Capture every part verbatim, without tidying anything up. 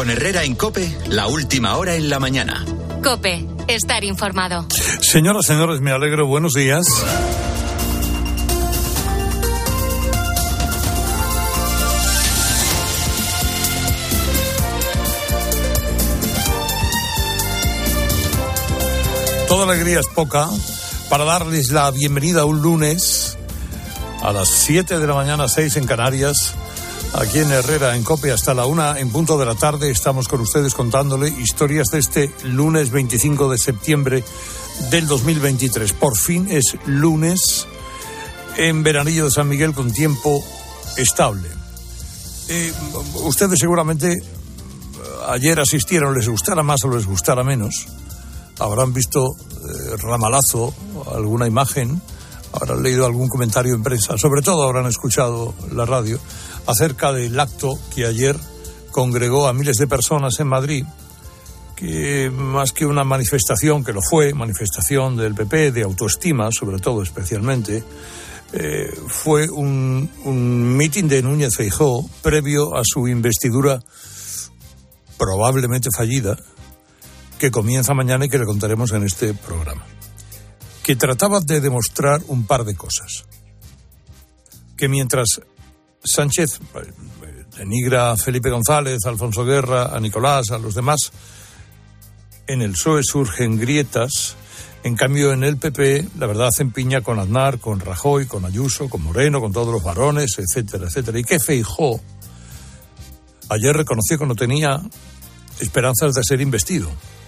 Con Herrera en COPE, la última hora en la mañana. COPE, estar informado. Señoras, señores, me alegro. Buenos días. Toda alegría es poca para darles la bienvenida un lunes a las siete de la mañana, seis en Canarias. Aquí en Herrera, en COPE, hasta la una en punto de la tarde, estamos con ustedes contándole historias de este lunes veinticinco de septiembre del dos mil veintitrés. Por fin es lunes en Veranillo de San Miguel con tiempo estable. Eh, ustedes seguramente ayer asistieron, les gustara más o les gustara menos. Habrán visto eh, ramalazo, alguna imagen, habrán leído algún comentario en prensa, sobre todo habrán escuchado la radio, acerca del acto que ayer congregó a miles de personas en Madrid, que más que una manifestación, que lo fue, manifestación del P P, de autoestima, sobre todo, especialmente, eh, fue un, un mitin de Núñez Feijóo previo a su investidura probablemente fallida, que comienza mañana y que le contaremos en este programa, que trataba de demostrar un par de cosas. Que mientras Sánchez denigra a Felipe González, a Alfonso Guerra, a Nicolás, a los demás, en el P S O E surgen grietas. En cambio, en el P P, la verdad, hacen piña con Aznar, con Rajoy, con Ayuso, con Moreno, con todos los varones, etcétera, etcétera. Y que Feijóo ayer reconoció que no tenía esperanzas de ser investido,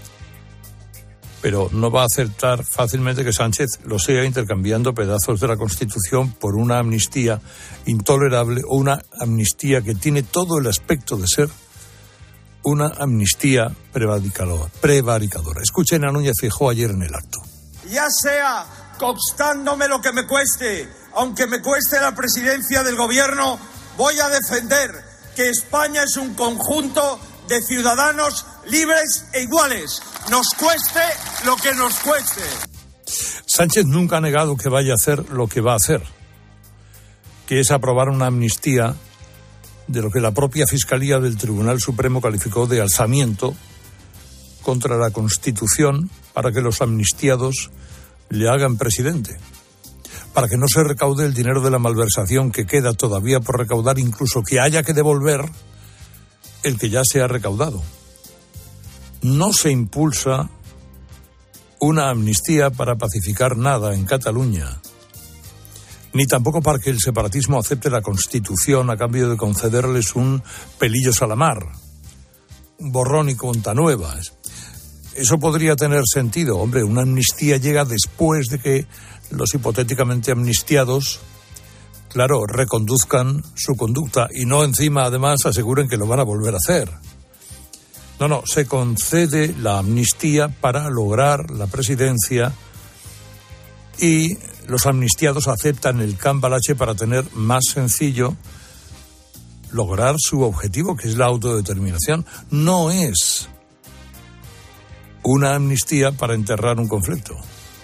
pero no va a aceptar fácilmente que Sánchez lo sea intercambiando pedazos de la Constitución por una amnistía intolerable o una amnistía que tiene todo el aspecto de ser una amnistía prevaricadora. prevaricadora. Escuchen a Núñez Feijóo ayer en el acto. Ya sea costándome lo que me cueste, aunque me cueste la presidencia del gobierno, voy a defender que España es un conjunto de ciudadanos libres e iguales, nos cueste lo que nos cueste. Sánchez nunca ha negado que vaya a hacer lo que va a hacer, que es aprobar una amnistía de lo que la propia Fiscalía del Tribunal Supremo calificó de alzamiento contra la Constitución para que los amnistiados le hagan presidente, para que no se recaude el dinero de la malversación que queda todavía por recaudar, incluso que haya que devolver el que ya se ha recaudado. No se impulsa una amnistía para pacificar nada en Cataluña, ni tampoco para que el separatismo acepte la Constitución a cambio de concederles un pelillos a la mar, un borrón y cuenta nueva. Eso podría tener sentido. Hombre, una amnistía llega después de que los hipotéticamente amnistiados, claro, reconduzcan su conducta y no encima, además, aseguren que lo van a volver a hacer. No, no, se concede la amnistía para lograr la presidencia y los amnistiados aceptan el cambalache para tener más sencillo lograr su objetivo, que es la autodeterminación. No es una amnistía para enterrar un conflicto.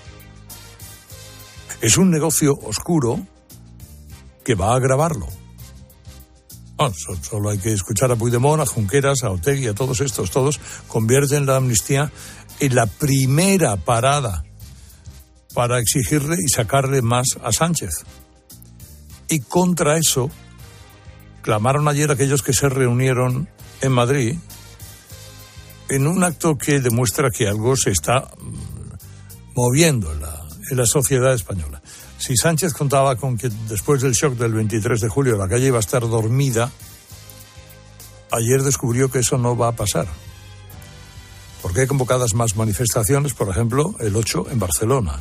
Es un negocio oscuro que va a agravarlo. No, solo hay que escuchar a Puigdemont, a Junqueras, a Otegi, a todos estos. Todos convierten la amnistía en la primera parada para exigirle y sacarle más a Sánchez. Y contra eso clamaron ayer aquellos que se reunieron en Madrid en un acto que demuestra que algo se está moviendo en la, en la sociedad española. Si Sánchez contaba con que después del shock del veintitrés de julio la calle iba a estar dormida, ayer descubrió que eso no va a pasar. Porque hay convocadas más manifestaciones, por ejemplo, el ocho en Barcelona.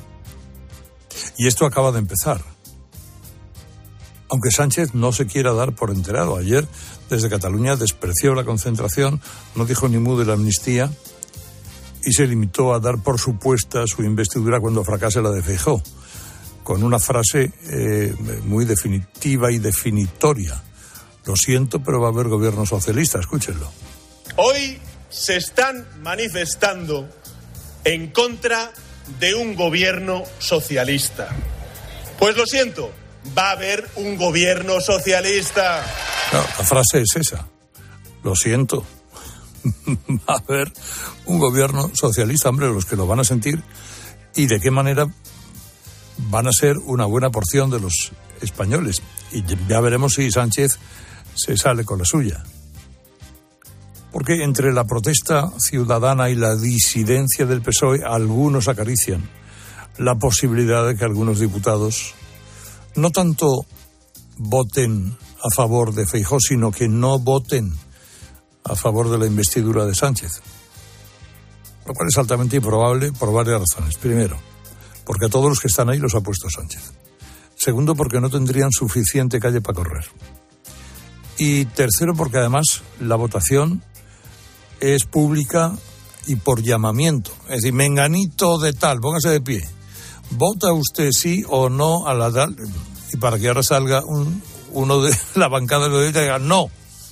Y esto acaba de empezar. Aunque Sánchez no se quiera dar por enterado. Ayer, desde Cataluña, despreció la concentración, no dijo ni mu de la amnistía y se limitó a dar por supuesta su investidura cuando fracase la de Feijóo, con una frase eh, muy definitiva y definitoria. Lo siento, pero va a haber gobierno socialista, escúchenlo. Hoy se están manifestando en contra de un gobierno socialista. Pues lo siento, va a haber un gobierno socialista. No, la frase es esa. Lo siento. va a haber un gobierno socialista, hombre, los que lo van a sentir, y de qué manera van a ser una buena porción de los españoles. Y ya veremos si Sánchez se sale con la suya. Porque entre la protesta ciudadana y la disidencia del P S O E, algunos acarician la posibilidad de que algunos diputados no tanto voten a favor de Feijóo, sino que no voten a favor de la investidura de Sánchez. Lo cual es altamente improbable por varias razones. Primero, porque a todos los que están ahí los ha puesto Sánchez. Segundo, porque no tendrían suficiente calle para correr. Y tercero, porque además la votación es pública y por llamamiento. Es decir, menganito de tal, póngase de pie. ¿Vota usted sí o no a la tal? Y para que ahora salga un, uno de la bancada de los y diga no.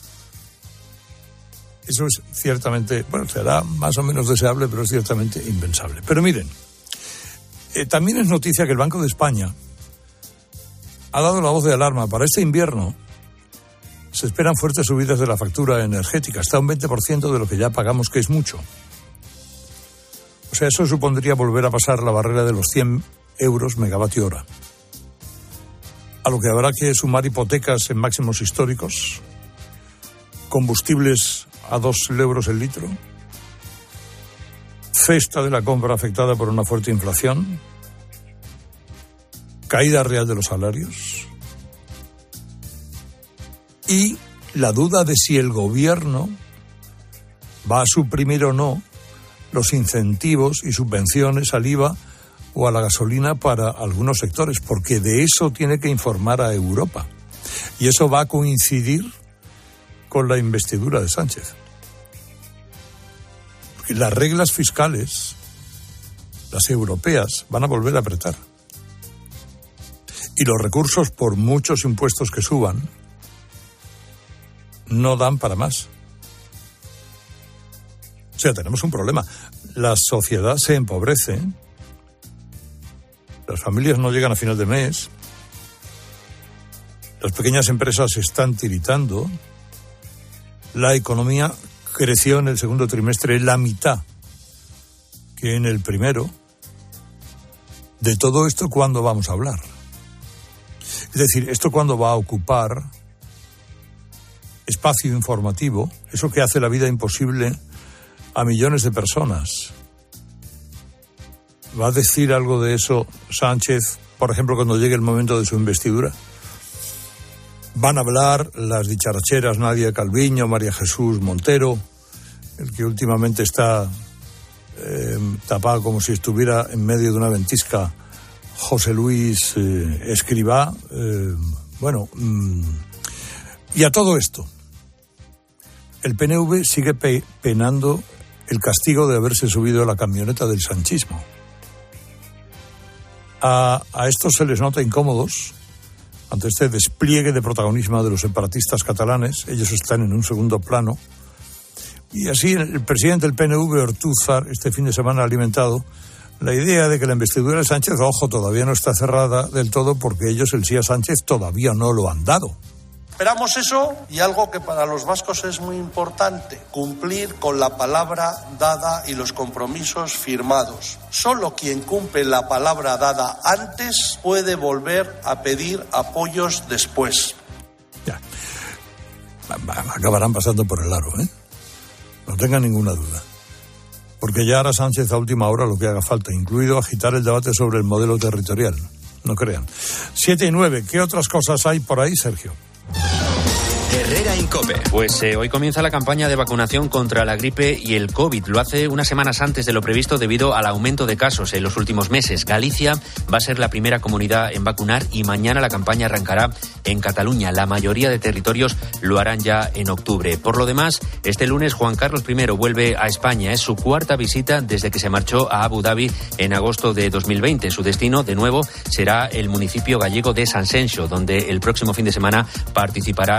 Eso es ciertamente, bueno, será más o menos deseable, pero es ciertamente impensable. Pero miren, eh, también es noticia que el Banco de España ha dado la voz de alarma. Para este invierno se esperan fuertes subidas de la factura energética, hasta un veinte por ciento de lo que ya pagamos, que es mucho. O sea, eso supondría volver a pasar la barrera de los cien euros megavatio hora. A lo que habrá que sumar hipotecas en máximos históricos, combustibles a dos euros el litro, cesta de la compra afectada por una fuerte inflación, caída real de los salarios y la duda de si el gobierno va a suprimir o no los incentivos y subvenciones al I V A o a la gasolina para algunos sectores, porque de eso tiene que informar a Europa. Y eso va a coincidir con la investidura de Sánchez. Porque las reglas fiscales, las europeas, van a volver a apretar. Y los recursos, por muchos impuestos que suban, no dan para más. O sea, tenemos un problema. La sociedad se empobrece, las familias no llegan a final de mes, las pequeñas empresas están tiritando, la economía creció en el segundo trimestre la mitad que en el primero. De todo esto, ¿cuándo vamos a hablar? Es decir, ¿esto cuándo va a ocupar espacio informativo? Eso que hace la vida imposible a millones de personas. ¿Va a decir algo de eso Sánchez, por ejemplo, cuando llegue el momento de su investidura? Van a hablar las dicharacheras Nadia Calviño, María Jesús Montero, el que últimamente está eh, tapado como si estuviera en medio de una ventisca, José Luis eh, Escrivá. Eh, bueno, mmm, y a todo esto, el P N V sigue pe- penando el castigo de haberse subido a la camioneta del sanchismo. A, a estos se les nota incómodos ante este despliegue de protagonismo de los separatistas catalanes. Ellos están en un segundo plano. Y así el presidente del P N V, Ortúzar, este fin de semana ha alimentado la idea de que la investidura de Sánchez, ojo, todavía no está cerrada del todo porque ellos el sí a Sánchez todavía no lo han dado. Esperamos eso y algo que para los vascos es muy importante, cumplir con la palabra dada y los compromisos firmados. Solo quien cumple la palabra dada antes puede volver a pedir apoyos después. Ya, acabarán pasando por el aro, ¿eh? No tengan ninguna duda. Porque ya hará Sánchez a última hora lo que haga falta, incluido agitar el debate sobre el modelo territorial. No crean. Siete y nueve, ¿qué otras cosas hay por ahí, Sergio? Herrera Incope. Pues eh, hoy comienza la campaña de vacunación contra la gripe y el COVID. Lo hace unas semanas antes de lo previsto debido al aumento de casos en los últimos meses. Galicia va a ser la primera comunidad en vacunar y mañana la campaña arrancará en Cataluña. La mayoría de territorios lo harán ya en octubre. Por lo demás, este lunes Juan Carlos primero vuelve a España. Es su cuarta visita desde que se marchó a Abu Dhabi en agosto de dos mil veinte. Su destino, de nuevo, será el municipio gallego de Sanxenxo, donde el próximo fin de semana participará en la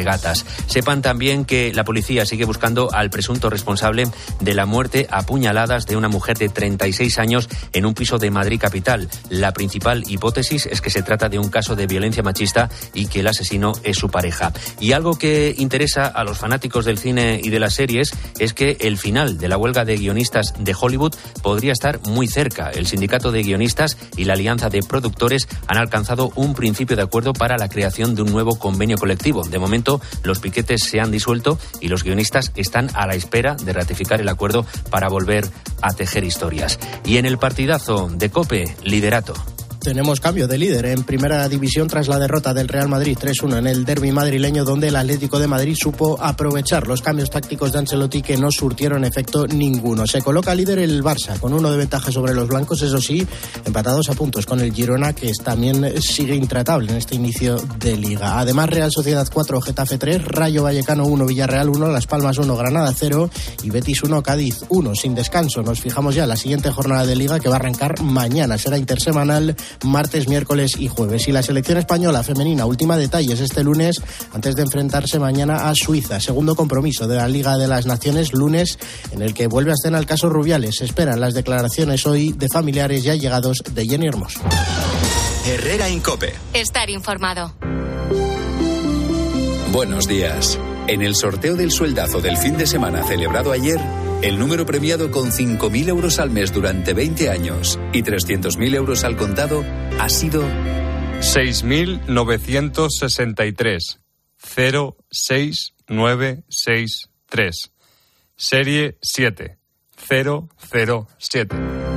regatas. Sepan también que la policía sigue buscando al presunto responsable de la muerte a puñaladas de una mujer de treinta y seis años en un piso de Madrid capital. La principal hipótesis es que se trata de un caso de violencia machista y que el asesino es su pareja. Y algo que interesa a los fanáticos del cine y de las series es que el final de la huelga de guionistas de Hollywood podría estar muy cerca. El sindicato de guionistas y la alianza de productores han alcanzado un principio de acuerdo para la creación de un nuevo convenio colectivo. De momento, los piquetes se han disuelto y los guionistas están a la espera de ratificar el acuerdo para volver a tejer historias. Y en el partidazo de COPE, liderato. Tenemos cambio de líder en primera división tras la derrota del Real Madrid tres uno en el derbi madrileño, donde el Atlético de Madrid supo aprovechar los cambios tácticos de Ancelotti que no surtieron efecto ninguno. Se coloca líder el Barça con uno de ventaja sobre los blancos, eso sí, empatados a puntos con el Girona, que también sigue intratable en este inicio de Liga. Además, Real Sociedad cuatro, Getafe tres, Rayo Vallecano uno, Villarreal uno, Las Palmas uno, Granada cero y Betis uno, Cádiz uno, sin descanso. Nos fijamos ya en la siguiente jornada de Liga, que va a arrancar mañana. Será intersemanal, martes, miércoles y jueves. Y la selección española femenina, última detalles este lunes antes de enfrentarse mañana a Suiza. Segundo compromiso de la Liga de las Naciones, lunes en el que vuelve a escena el caso Rubiales. Se esperan las declaraciones hoy de familiares ya llegados de Jenny Hermoso. Herrera Incope. Estar informado. Buenos días. En el sorteo del sueldazo del fin de semana celebrado ayer, el número premiado con cinco mil euros al mes durante veinte años y trescientos mil euros al contado ha sido seis mil novecientos sesenta y tres cero seis nueve seis tres. Serie siete cero cero siete.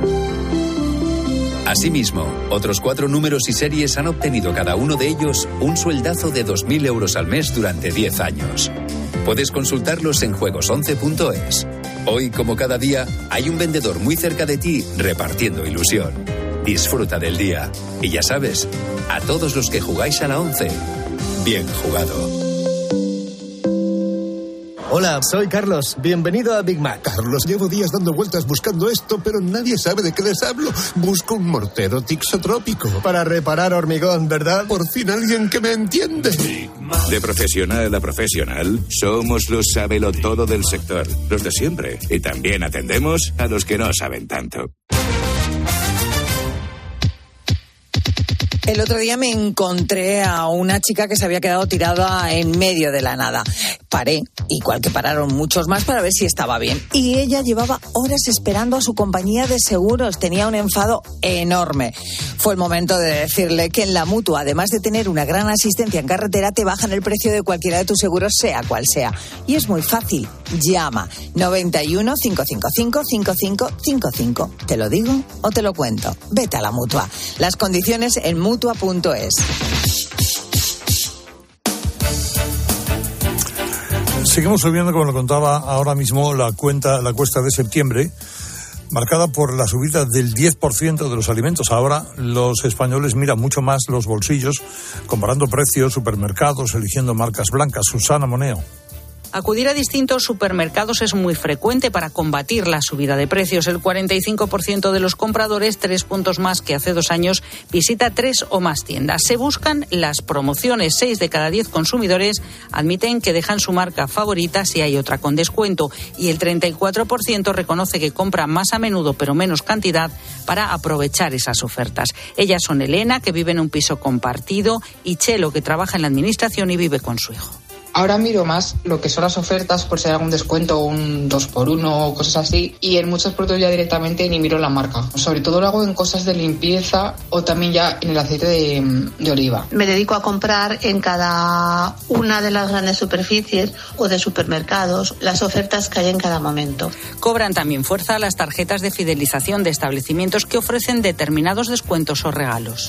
Asimismo, otros cuatro números y series han obtenido cada uno de ellos un sueldazo de dos mil euros al mes durante diez años. Puedes consultarlos en juegos once punto es. Hoy, como cada día, hay un vendedor muy cerca de ti repartiendo ilusión. Disfruta del día. Y ya sabes, a todos los que jugáis a la once, bien jugado. Hola, soy Carlos. Bienvenido a Big Mac. Carlos, llevo días dando vueltas buscando esto, pero nadie sabe de qué les hablo. Busco un mortero tixotrópico. Para reparar hormigón, ¿verdad? Por fin alguien que me entiende. De profesional a profesional, somos los sabelotodo del sector. Los de siempre. Y también atendemos a los que no saben tanto. El otro día me encontré a una chica que se había quedado tirada en medio de la nada. Paré, igual que pararon muchos más, para ver si estaba bien. Y ella llevaba horas esperando a su compañía de seguros. Tenía un enfado enorme. Fue el momento de decirle que en la Mutua, además de tener una gran asistencia en carretera, te bajan el precio de cualquiera de tus seguros, sea cual sea. Y es muy fácil. Llama noventa y uno, cinco cinco cinco, cinco cinco cinco cinco. ¿Te lo digo o te lo cuento? Vete a la Mutua. Las condiciones en mutua punto es. Seguimos subiendo, como lo contaba ahora mismo, la cuenta, la cuesta de septiembre, marcada por la subida del diez por ciento de los alimentos. Ahora los españoles miran mucho más los bolsillos, comparando precios, supermercados, eligiendo marcas blancas. Susana Moneo. Acudir a distintos supermercados es muy frecuente para combatir la subida de precios. El cuarenta y cinco por ciento de los compradores, tres puntos más que hace dos años, visita tres o más tiendas. Se buscan las promociones. Seis de cada diez consumidores admiten que dejan su marca favorita si hay otra con descuento. Y el treinta y cuatro por ciento reconoce que compra más a menudo pero menos cantidad para aprovechar esas ofertas. Ellas son Elena, que vive en un piso compartido, y Chelo, que trabaja en la administración y vive con su hijo. Ahora miro más lo que son las ofertas por si hay algún descuento, un dos por uno o cosas así, y en muchos productos ya directamente ni miro la marca. Sobre todo lo hago en cosas de limpieza o también ya en el aceite de, de oliva. Me dedico a comprar en cada una de las grandes superficies o de supermercados las ofertas que hay en cada momento. Cobran también fuerza las tarjetas de fidelización de establecimientos que ofrecen determinados descuentos o regalos.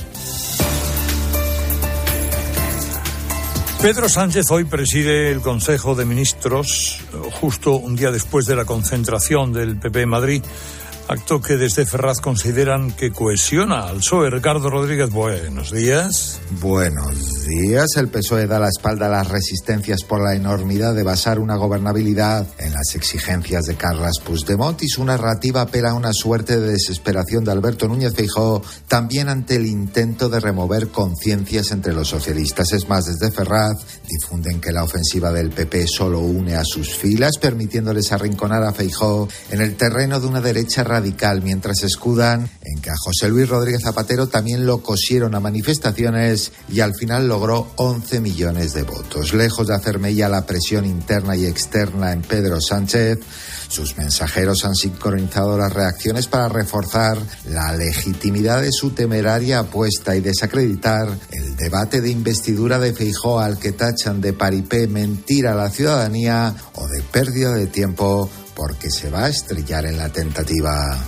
Pedro Sánchez hoy preside el Consejo de Ministros, justo un día después de la concentración del P P en Madrid. Acto que desde Ferraz consideran que cohesiona al P S O E. Ricardo Rodríguez, buenos días. Buenos días. El P S O E da la espalda a las resistencias por la enormidad de basar una gobernabilidad en las exigencias de Carles Puigdemont y su narrativa apela a una suerte de desesperación de Alberto Núñez Feijóo, también ante el intento de remover conciencias entre los socialistas. Es más, desde Ferraz difunden que la ofensiva del P P solo une a sus filas, permitiéndoles arrinconar a Feijóo en el terreno de una derecha radical, mientras escudan en que a José Luis Rodríguez Zapatero también lo cosieron a manifestaciones y al final logró once millones de votos. Lejos de hacer mella la presión interna y externa en Pedro Sánchez, sus mensajeros han sincronizado las reacciones para reforzar la legitimidad de su temeraria apuesta y desacreditar el debate de investidura de Feijóo, al que tachan de paripé, mentira a la ciudadanía o de pérdida de tiempo porque se va a estrellar en la tentativa.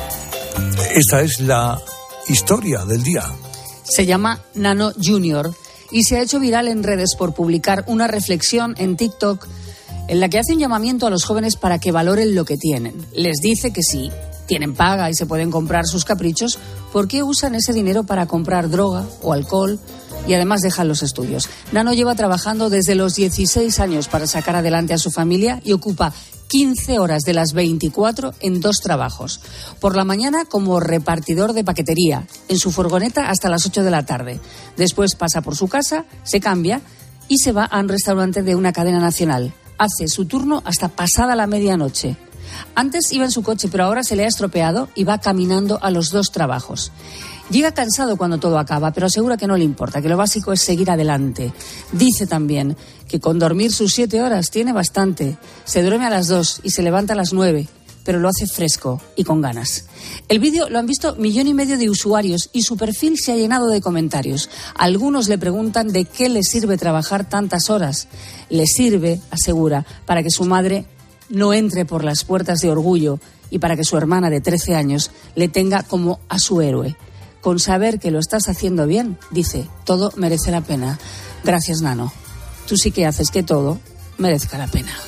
Esta es la historia del día. Se llama Nano Junior y se ha hecho viral en redes por publicar una reflexión en TikTok en la que hace un llamamiento a los jóvenes para que valoren lo que tienen. Les dice que si tienen paga y se pueden comprar sus caprichos, ¿por qué usan ese dinero para comprar droga o alcohol? Y además dejan los estudios. Nano lleva trabajando desde los dieciséis años para sacar adelante a su familia y ocupa quince horas de las veinticuatro en dos trabajos. Por la mañana como repartidor de paquetería, en su furgoneta hasta las ocho de la tarde. Después pasa por su casa, se cambia y se va a un restaurante de una cadena nacional. Hace su turno hasta pasada la medianoche. Antes iba en su coche, pero ahora se le ha estropeado y va caminando a los dos trabajos. Llega cansado cuando todo acaba, pero asegura que no le importa, que lo básico es seguir adelante. Dice también que con dormir sus siete horas tiene bastante. Se duerme a las dos y se levanta a las nueve, pero lo hace fresco y con ganas. El vídeo lo han visto millón y medio de usuarios y su perfil se ha llenado de comentarios. Algunos le preguntan de qué le sirve trabajar tantas horas. Le sirve, asegura, para que su madre no entre por las puertas de orgullo y para que su hermana de trece años le tenga como a su héroe. Con saber que lo estás haciendo bien, dice, todo merece la pena. Gracias, Nano. Tú sí que haces que todo merezca la pena.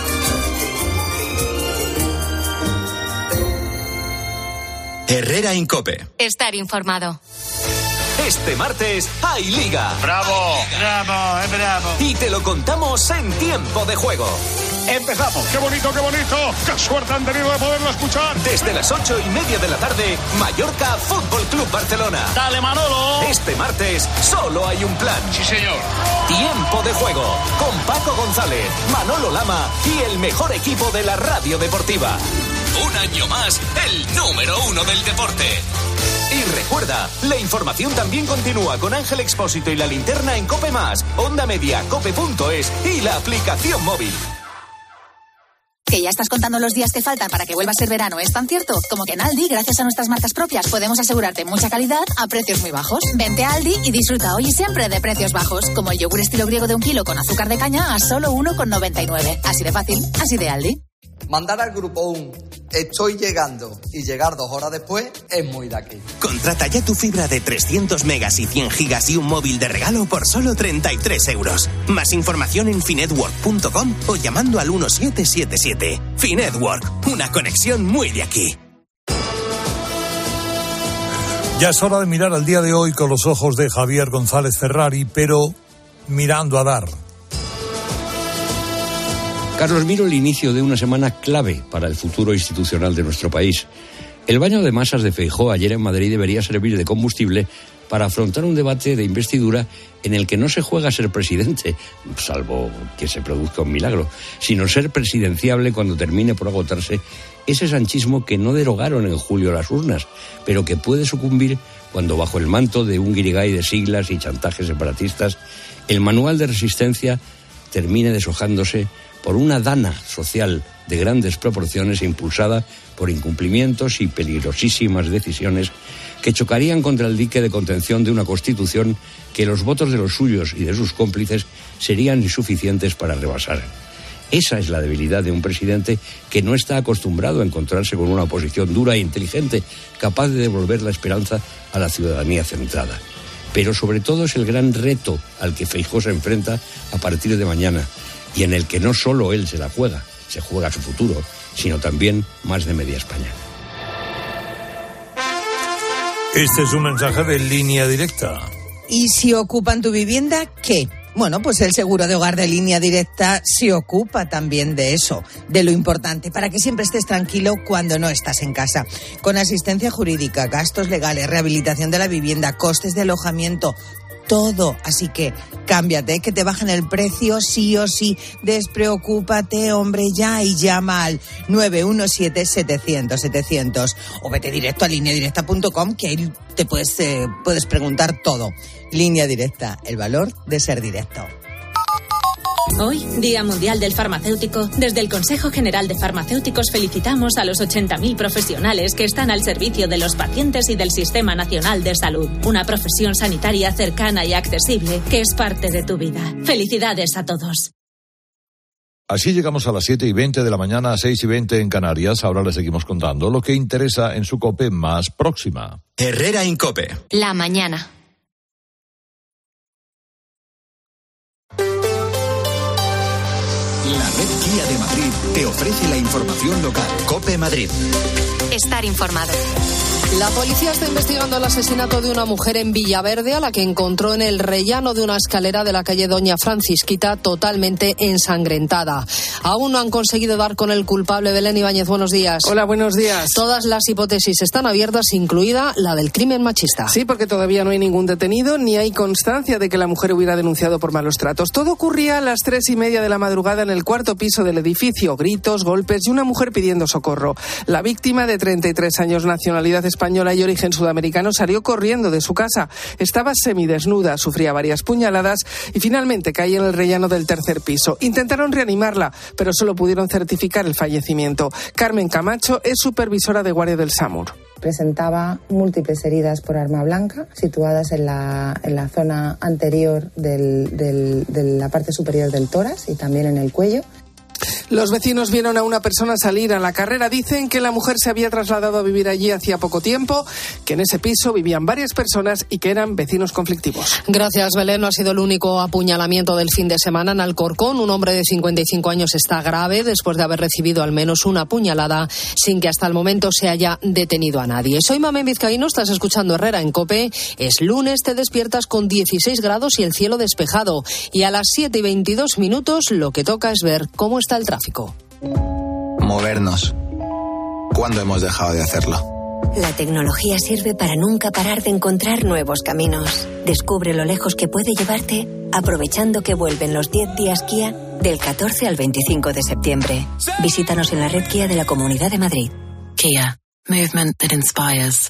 Herrera en COPE. Estar informado. Este martes hay Liga. ¡Bravo! ¡Bravo! ¡Es bravo! Y te lo contamos en tiempo de juego. ¡Empezamos! ¡Qué bonito, qué bonito! ¡Qué suerte han tenido de poderlo escuchar! Desde las ocho y media de la tarde, Mallorca Fútbol Club Barcelona. ¡Dale, Manolo! Este martes solo hay un plan. ¡Sí, señor! Tiempo de juego. Con Paco González, Manolo Lama y el mejor equipo de la radio deportiva. Un año más, el número uno del deporte. Y recuerda, la información también continúa con Ángel Expósito y la linterna en COPE más, Onda Media, cope punto es y la aplicación móvil. ¿Que ya estás contando los días que faltan para que vuelva a ser verano? ¿Es tan cierto? Como que en Aldi, gracias a nuestras marcas propias, podemos asegurarte mucha calidad a precios muy bajos. Vente a Aldi y disfruta hoy y siempre de precios bajos, como el yogur estilo griego de un kilo con azúcar de caña a solo uno con noventa y nueve. Así de fácil, así de Aldi. Mandar al grupo un estoy llegando y llegar dos horas después es muy de aquí. Contrata ya tu fibra de trescientos megas y cien gigas y un móvil de regalo por solo treinta y tres euros. Más información en finetwork punto com o llamando al uno siete siete siete. Finetwork, una conexión muy de aquí. Ya es hora de mirar al día de hoy con los ojos de Javier González Ferrari, pero mirando a dar. Carlos, miro el inicio de una semana clave para el futuro institucional de nuestro país. El baño de masas de Feijóo ayer en Madrid debería servir de combustible para afrontar un debate de investidura en el que no se juega ser presidente, salvo que se produzca un milagro, sino ser presidenciable cuando termine por agotarse ese sanchismo que no derogaron en julio las urnas, pero que puede sucumbir cuando, bajo el manto de un guirigay de siglas y chantajes separatistas, el manual de resistencia termine deshojándose por una dana social de grandes proporciones impulsada por incumplimientos y peligrosísimas decisiones que chocarían contra el dique de contención de una Constitución que los votos de los suyos y de sus cómplices serían insuficientes para rebasar. Esa es la debilidad de un presidente que no está acostumbrado a encontrarse con una oposición dura e inteligente, capaz de devolver la esperanza a la ciudadanía centrada. Pero sobre todo es el gran reto al que Feijóo se enfrenta a partir de mañana, y en el que no solo él se la juega, se juega su futuro, sino también más de media España. Este es un mensaje de Línea Directa. ¿Y si ocupan tu vivienda, qué? Bueno, pues el seguro de hogar de Línea Directa se ocupa también de eso, de lo importante, para que siempre estés tranquilo cuando no estás en casa. Con asistencia jurídica, gastos legales, rehabilitación de la vivienda, costes de alojamiento, todo. Así que cámbiate, que te bajen el precio sí o sí. Despreocúpate, hombre, ya, y llama al nueve uno siete, setecientos, setecientos o vete directo a línea directa punto com, que ahí te puedes, eh, puedes preguntar todo. Línea Directa, el valor de ser directo. Hoy, Día Mundial del Farmacéutico, desde el Consejo General de Farmacéuticos felicitamos a los ochenta mil profesionales que están al servicio de los pacientes y del Sistema Nacional de Salud. Una profesión sanitaria cercana y accesible que es parte de tu vida. Felicidades a todos. Así llegamos a las siete y veinte de la mañana, seis y veinte en Canarias. Ahora les seguimos contando lo que interesa en su COPE más próxima. Herrera Incope. La mañana. La red Kia de Madrid te ofrece la información local. COPE Madrid. Estar informado. La policía está investigando el asesinato de una mujer en Villaverde, a la que encontró en el rellano de una escalera de la calle Doña Francisquita, totalmente ensangrentada. Aún no han conseguido dar con el culpable. Belén Ibáñez, buenos días. Hola, buenos días. Todas las hipótesis están abiertas, incluida la del crimen machista. Sí, porque todavía no hay ningún detenido, ni hay constancia de que la mujer hubiera denunciado por malos tratos. Todo ocurría a las tres y media de la madrugada en el cuarto piso del edificio. Gritos, golpes y una mujer pidiendo socorro. La víctima, de treinta y tres años, nacionalidad española y origen sudamericano, salió corriendo de su casa. Estaba semidesnuda, sufría varias puñaladas y finalmente caía en el rellano del tercer piso. Intentaron reanimarla, pero solo pudieron certificar el fallecimiento. Carmen Camacho es supervisora de guardia del SAMUR. Presentaba múltiples heridas por arma blanca, situadas en la, en la zona anterior del, del, de la parte superior del tórax y también en el cuello. Los vecinos vieron a una persona salir a la carrera. Dicen que la mujer se había trasladado a vivir allí hacía poco tiempo, que en ese piso vivían varias personas y que eran vecinos conflictivos. Gracias, Belén. No ha sido el único apuñalamiento del fin de semana en Alcorcón. Un hombre de cincuenta y cinco años está grave después de haber recibido al menos una puñalada sin que hasta el momento se haya detenido a nadie. Soy Mamén Vizcaíno, estás escuchando Herrera en COPE. Es lunes, te despiertas con dieciséis grados y el cielo despejado. Y a las siete y veintidós minutos lo que toca es ver cómo está el tráfico. Movernos. ¿Cuándo hemos dejado de hacerlo? La tecnología sirve para nunca parar de encontrar nuevos caminos. Descubre lo lejos que puede llevarte aprovechando que vuelven los diez días Kia del catorce al veinticinco de septiembre. Visítanos en la red Kia de la Comunidad de Madrid. Kia. Movement that inspires.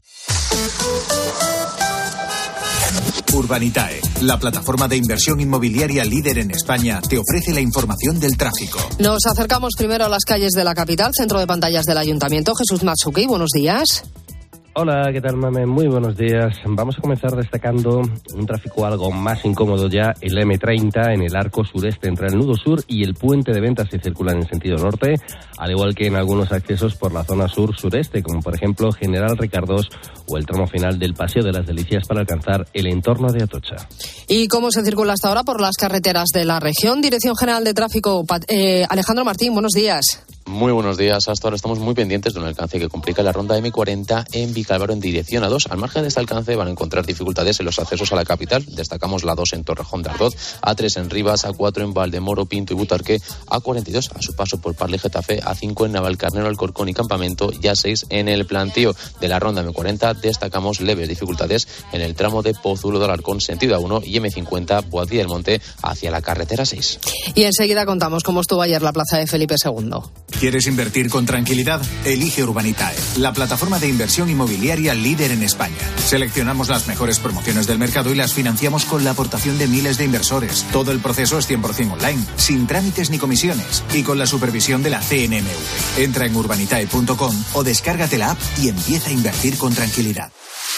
Urbanitae, la plataforma de inversión inmobiliaria líder en España, te ofrece la información del tráfico. Nos acercamos primero a las calles de la capital, centro de pantallas del Ayuntamiento. Jesús Matsuki, buenos días. Hola, ¿qué tal, Mame? Muy buenos días. Vamos a comenzar destacando un tráfico algo más incómodo ya, el eme treinta en el arco sureste entre el nudo sur y el puente de Ventas, si circulan en sentido norte, al igual que en algunos accesos por la zona sur-sureste, como por ejemplo General Ricardós o el tramo final del Paseo de las Delicias para alcanzar el entorno de Atocha. ¿Y cómo se circula hasta ahora por las carreteras de la región? Dirección General de Tráfico, eh, Alejandro Martín, buenos días. Muy buenos días. Hasta ahora estamos muy pendientes de un alcance que complica la ronda eme cuarenta en Vicálvaro en dirección a dos. Al margen de este alcance van a encontrar dificultades en los accesos a la capital. Destacamos la dos en Torrejón de Ardoz, a tres en Rivas, a cuatro en Valdemoro, Pinto y Butarque, a cuarenta y dos a su paso por Parla y Getafe, a cinco en Navalcarnero, Alcorcón y Campamento y a seis en el plantío de la ronda eme cuarenta. Destacamos leves dificultades en el tramo de Pozuelo de Alarcón sentido a uno y eme cincuenta Boadilla del Monte hacia la carretera seis. Y enseguida contamos cómo estuvo ayer la plaza de Felipe segundo. ¿Quieres invertir con tranquilidad? Elige Urbanitae, la plataforma de inversión inmobiliaria líder en España. Seleccionamos las mejores promociones del mercado y las financiamos con la aportación de miles de inversores. Todo el proceso es cien por ciento online, sin trámites ni comisiones y con la supervisión de la ce ene eme ve. Entra en urbanitae punto com o descárgate la app y empieza a invertir con tranquilidad.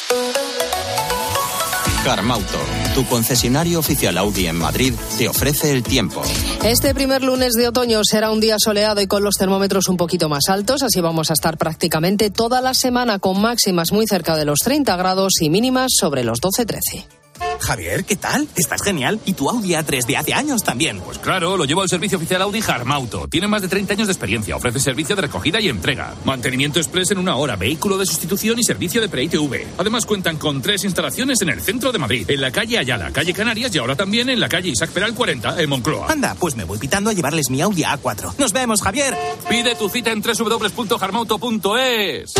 Carmauto, tu concesionario oficial Audi en Madrid, te ofrece el tiempo. Este primer lunes de otoño será un día soleado y con los termómetros un poquito más altos, así vamos a estar prácticamente toda la semana con máximas muy cerca de los treinta grados y mínimas sobre los doce trece. Javier, ¿qué tal? Estás genial. ¿Y tu Audi A tres de hace años también? Pues claro, lo llevo al servicio oficial Audi Harmauto. Tiene más de treinta años de experiencia. Ofrece servicio de recogida y entrega. Mantenimiento express en una hora, vehículo de sustitución y servicio de pre-I T V. Además cuentan con tres instalaciones en el centro de Madrid. En la calle Ayala, calle Canarias y ahora también en la calle Isaac Peral cuarenta, en Moncloa. Anda, pues me voy pitando a llevarles mi Audi A cuatro. ¡Nos vemos, Javier! Pide tu cita en doble u doble u doble u punto harmauto punto es.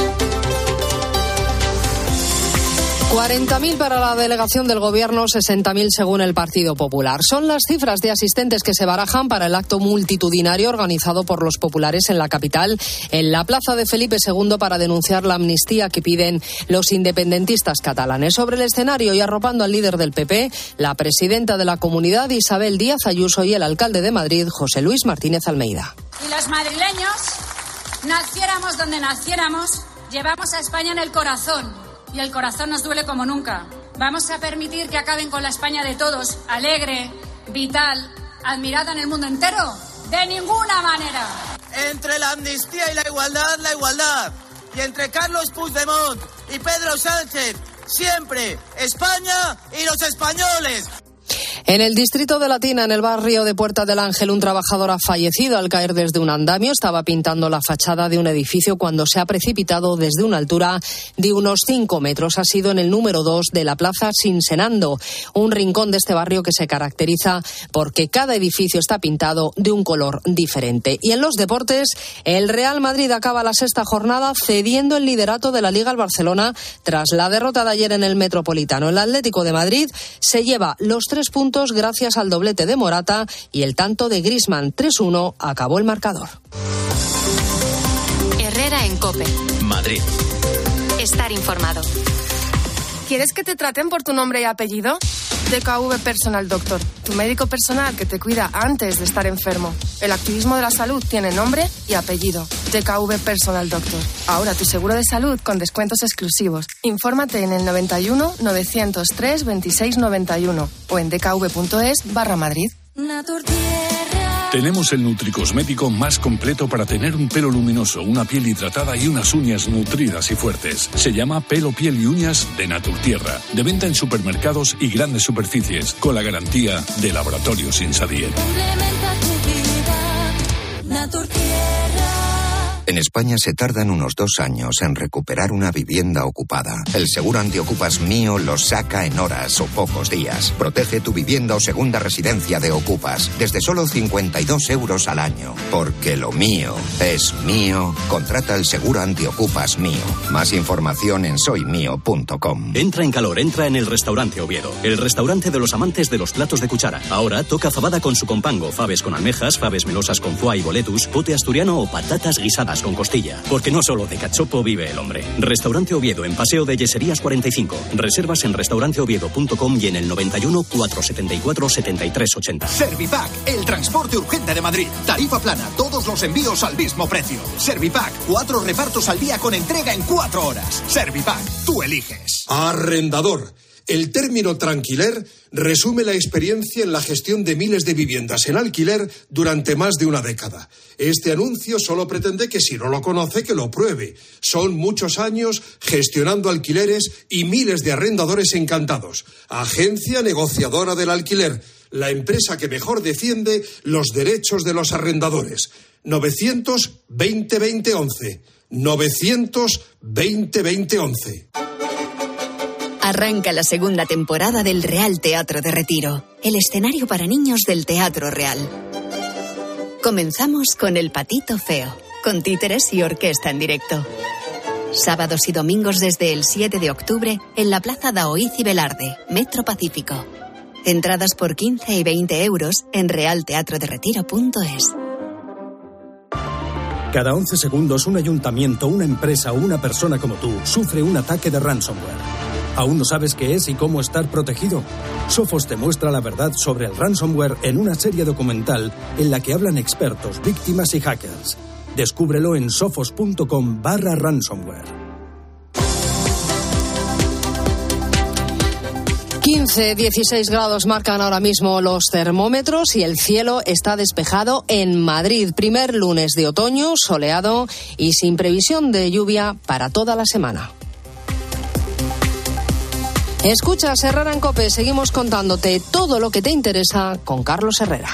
cuarenta mil para la delegación del Gobierno, sesenta mil según el Partido Popular. Son las cifras de asistentes que se barajan para el acto multitudinario organizado por los populares en la capital, en la plaza de Felipe segundo, para denunciar la amnistía que piden los independentistas catalanes. Sobre el escenario y arropando al líder del P P, la presidenta de la comunidad, Isabel Díaz Ayuso, y el alcalde de Madrid, José Luis Martínez Almeida. Y los madrileños, naciéramos donde naciéramos, llevamos a España en el corazón. Y el corazón nos duele como nunca. ¿Vamos a permitir que acaben con la España de todos, alegre, vital, admirada en el mundo entero? ¡De ninguna manera! Entre la amnistía y la igualdad, la igualdad. Y entre Carlos Puigdemont y Pedro Sánchez, siempre España y los españoles. En el distrito de Latina, en el barrio de Puerta del Ángel, un trabajador ha fallecido al caer desde un andamio. Estaba pintando la fachada de un edificio cuando se ha precipitado desde una altura de unos cinco metros. Ha sido en el número dos de la plaza Sinsenando, un rincón de este barrio que se caracteriza porque cada edificio está pintado de un color diferente. Y en los deportes, el Real Madrid acaba la sexta jornada cediendo el liderato de la Liga al Barcelona tras la derrota de ayer en el Metropolitano. El Atlético de Madrid se lleva los tres puntos gracias al doblete de Morata y el tanto de Griezmann. tres uno acabó el marcador. Herrera en COPE. Madrid. Estar informado. ¿Quieres que te traten por tu nombre y apellido? D K V Personal Doctor, tu médico personal que te cuida antes de estar enfermo. El activismo de la salud tiene nombre y apellido. D K V Personal Doctor. Ahora tu seguro de salud con descuentos exclusivos. Infórmate en el noventa y uno, novecientos tres, veintiséis noventa y uno o en dkv.es barra Madrid. Tenemos el nutricosmético más completo para tener un pelo luminoso, una piel hidratada y unas uñas nutridas y fuertes. Se llama Pelo, Piel y Uñas de Naturtierra. De venta en supermercados y grandes superficies, con la garantía de Laboratorios Insadier. En España se tardan unos dos años en recuperar una vivienda ocupada. El seguro Antiocupas Mío lo saca en horas o pocos días. Protege tu vivienda o segunda residencia de Ocupas desde solo cincuenta y dos euros al año. Porque lo mío es mío. Contrata el seguro Antiocupas Mío. Más información en soy mío punto com. Entra en calor, entra en el restaurante Oviedo. El restaurante de los amantes de los platos de cuchara. Ahora toca fabada con su compango, faves con almejas, faves melosas con foie y boletus, pote asturiano o patatas guisadas con costilla. Porque no solo de cachopo vive el hombre. Restaurante Oviedo en Paseo de Yeserías cuarenta y cinco. Reservas en restaurante oviedo punto com y en el noventa y uno, cuatrocientos setenta y cuatro, setenta y tres ochenta. Servipack, el transporte urgente de Madrid. Tarifa plana, todos los envíos al mismo precio. Servipack, cuatro repartos al día con entrega en cuatro horas. Servipack, tú eliges. Arrendador. El término tranquiler resume la experiencia en la gestión de miles de viviendas en alquiler durante más de una década. Este anuncio solo pretende que si no lo conoce, que lo pruebe. Son muchos años gestionando alquileres y miles de arrendadores encantados. Agencia negociadora del alquiler, la empresa que mejor defiende los derechos de los arrendadores. novecientos veinte veinte once. novecientos veinte veinte once. Arranca la segunda temporada del Real Teatro de Retiro, el escenario para niños del Teatro Real. Comenzamos con El Patito Feo, con títeres y orquesta en directo. Sábados y domingos desde el siete de octubre en la Plaza Daoíz y Velarde, Metro Pacífico. Entradas por quince y veinte euros en real teatro de retiro punto es. Cada once segundos un ayuntamiento, una empresa o una persona como tú sufre un ataque de ransomware. ¿Aún no sabes qué es y cómo estar protegido? Sophos te muestra la verdad sobre el ransomware en una serie documental en la que hablan expertos, víctimas y hackers. Descúbrelo en sophos punto com barra ransomware. quince, dieciséis grados marcan ahora mismo los termómetros y el cielo está despejado en Madrid. Primer lunes de otoño, soleado y sin previsión de lluvia para toda la semana. Escuchas Herrera en COPE, seguimos contándote todo lo que te interesa con Carlos Herrera.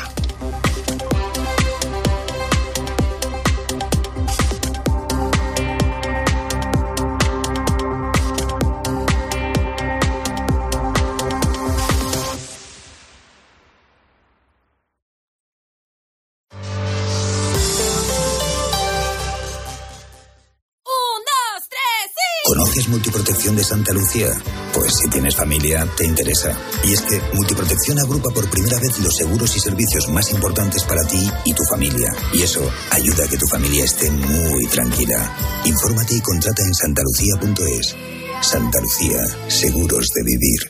¿Conoces Multiprotección de Santa Lucía? Pues si tienes familia, te interesa. Y es que Multiprotección agrupa por primera vez los seguros y servicios más importantes para ti y tu familia. Y eso ayuda a que tu familia esté muy tranquila. Infórmate y contrata en santalucía punto es. Santa Lucía, seguros de vivir.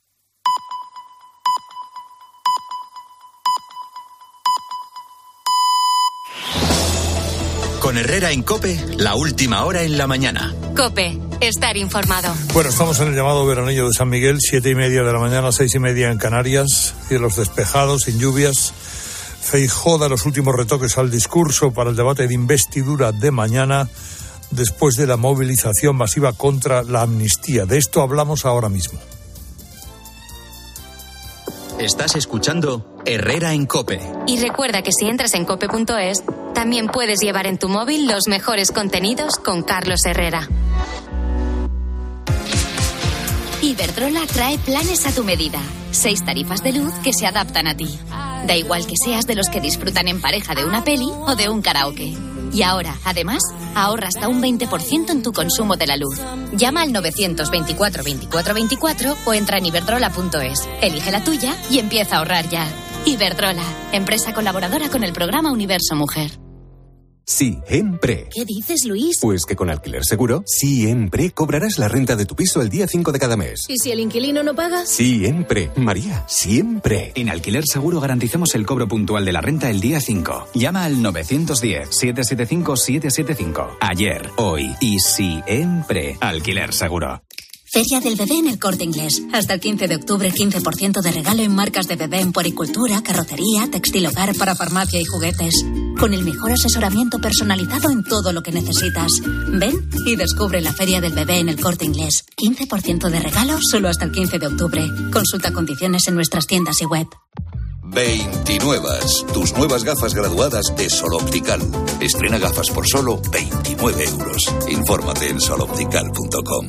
Con Herrera en COPE, la última hora en la mañana. COPE, estar informado. Bueno, estamos en el llamado veranillo de San Miguel, siete y media de la mañana, seis y media en Canarias, cielos despejados, sin lluvias. Feijóo da los últimos retoques al discurso para el debate de investidura de mañana, después de la movilización masiva contra la amnistía. De esto hablamos ahora mismo. Estás escuchando Herrera en COPE. Y recuerda que si entras en cope punto es, también puedes llevar en tu móvil los mejores contenidos con Carlos Herrera. Iberdrola trae planes a tu medida. Seis tarifas de luz que se adaptan a ti. Da igual que seas de los que disfrutan en pareja de una peli o de un karaoke. Y ahora, además, ahorra hasta un veinte por ciento en tu consumo de la luz. Llama al novecientos veinticuatro veinticuatro veinticuatro o entra en iberdrola punto es. Elige la tuya y empieza a ahorrar ya. Iberdrola, empresa colaboradora con el programa Universo Mujer. Siempre. ¿Qué dices, Luis? Pues que con Alquiler Seguro, siempre cobrarás la renta de tu piso el día cinco de cada mes. ¿Y si el inquilino no paga? Siempre, María, siempre. En Alquiler Seguro garantizamos el cobro puntual de la renta el día cinco. Llama al novecientos diez, setecientos setenta y cinco, setecientos setenta y cinco. Ayer, hoy y siempre. Alquiler Seguro. Feria del Bebé en El Corte Inglés. Hasta el quince de octubre, quince por ciento de regalo en marcas de bebé en puericultura, carrocería, textil hogar, para farmacia y juguetes. Con el mejor asesoramiento personalizado en todo lo que necesitas. Ven y descubre la Feria del Bebé en El Corte Inglés. quince por ciento de regalo solo hasta el quince de octubre. Consulta condiciones en nuestras tiendas y web. veintinuevas, tus nuevas gafas graduadas de Sol Optical. Estrena gafas por solo veintinueve euros. Infórmate en sol optical punto com.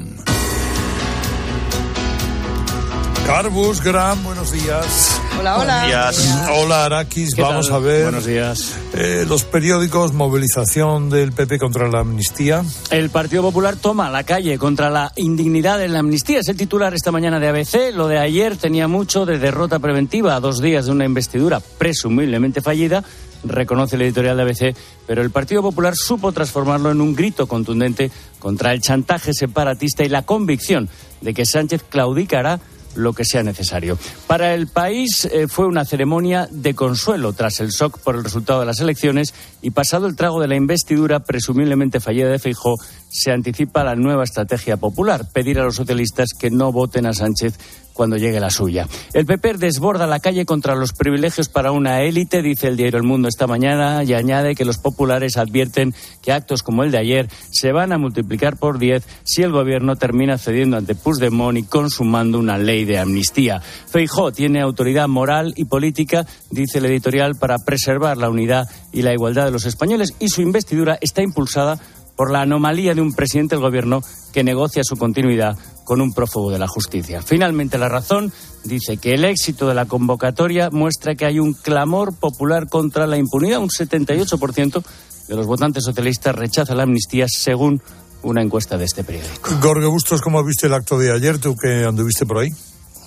Carbus, Gran, buenos días. Hola, hola. Buenos días. Hola, Arakis. Vamos tal? a ver. Buenos días. Eh, los periódicos, movilización del P P contra la amnistía. El Partido Popular toma la calle contra la indignidad en la amnistía. Es el titular esta mañana de A B C. Lo de ayer tenía mucho de derrota preventiva a dos días de una investidura presumiblemente fallida. Reconoce el editorial de A B C, pero el Partido Popular supo transformarlo en un grito contundente contra el chantaje separatista y la convicción de que Sánchez claudicará lo que sea necesario. Para el país eh, fue una ceremonia de consuelo tras el shock por el resultado de las elecciones y pasado el trago de la investidura presumiblemente fallida de Feijóo, se anticipa la nueva estrategia popular, pedir a los socialistas que no voten a Sánchez cuando llegue la suya. El P P desborda la calle contra los privilegios para una élite, dice el diario El Mundo esta mañana, y añade que los populares advierten que actos como el de ayer se van a multiplicar por diez si el gobierno termina cediendo ante Puigdemont y consumando una ley de amnistía. Feijóo tiene autoridad moral y política, dice el editorial, para preservar la unidad y la igualdad de los españoles, y su investidura está impulsada por la anomalía de un presidente del gobierno que negocia su continuidad con un prófugo de la justicia. Finalmente, La Razón dice que el éxito de la convocatoria muestra que hay un clamor popular contra la impunidad. Un setenta y ocho por ciento de los votantes socialistas rechaza la amnistía, según una encuesta de este periódico. Jorge Bustos, ¿cómo viste el acto de ayer? ¿Tú que anduviste por ahí?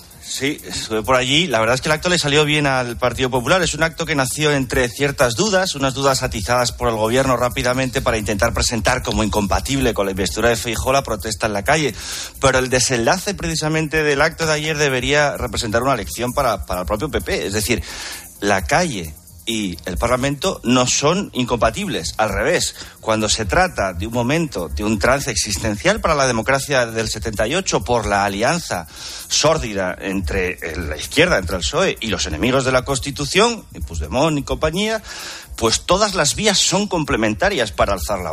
Sí, estuve por allí. La verdad es que el acto le salió bien al Partido Popular. Es un acto que nació entre ciertas dudas, unas dudas atizadas por el gobierno rápidamente para intentar presentar como incompatible con la investidura de Feijóo la protesta en la calle. Pero el desenlace precisamente del acto de ayer debería representar una lección para, para el propio P P. Es decir, la calle y el Parlamento no son incompatibles, al revés. Cuando se trata de un momento, de un trance existencial para la democracia del setenta y ocho por la alianza sórdida entre la izquierda, entre el P S O E y los enemigos de la Constitución, y Puigdemont y compañía, pues todas las vías son complementarias para alzar la voz.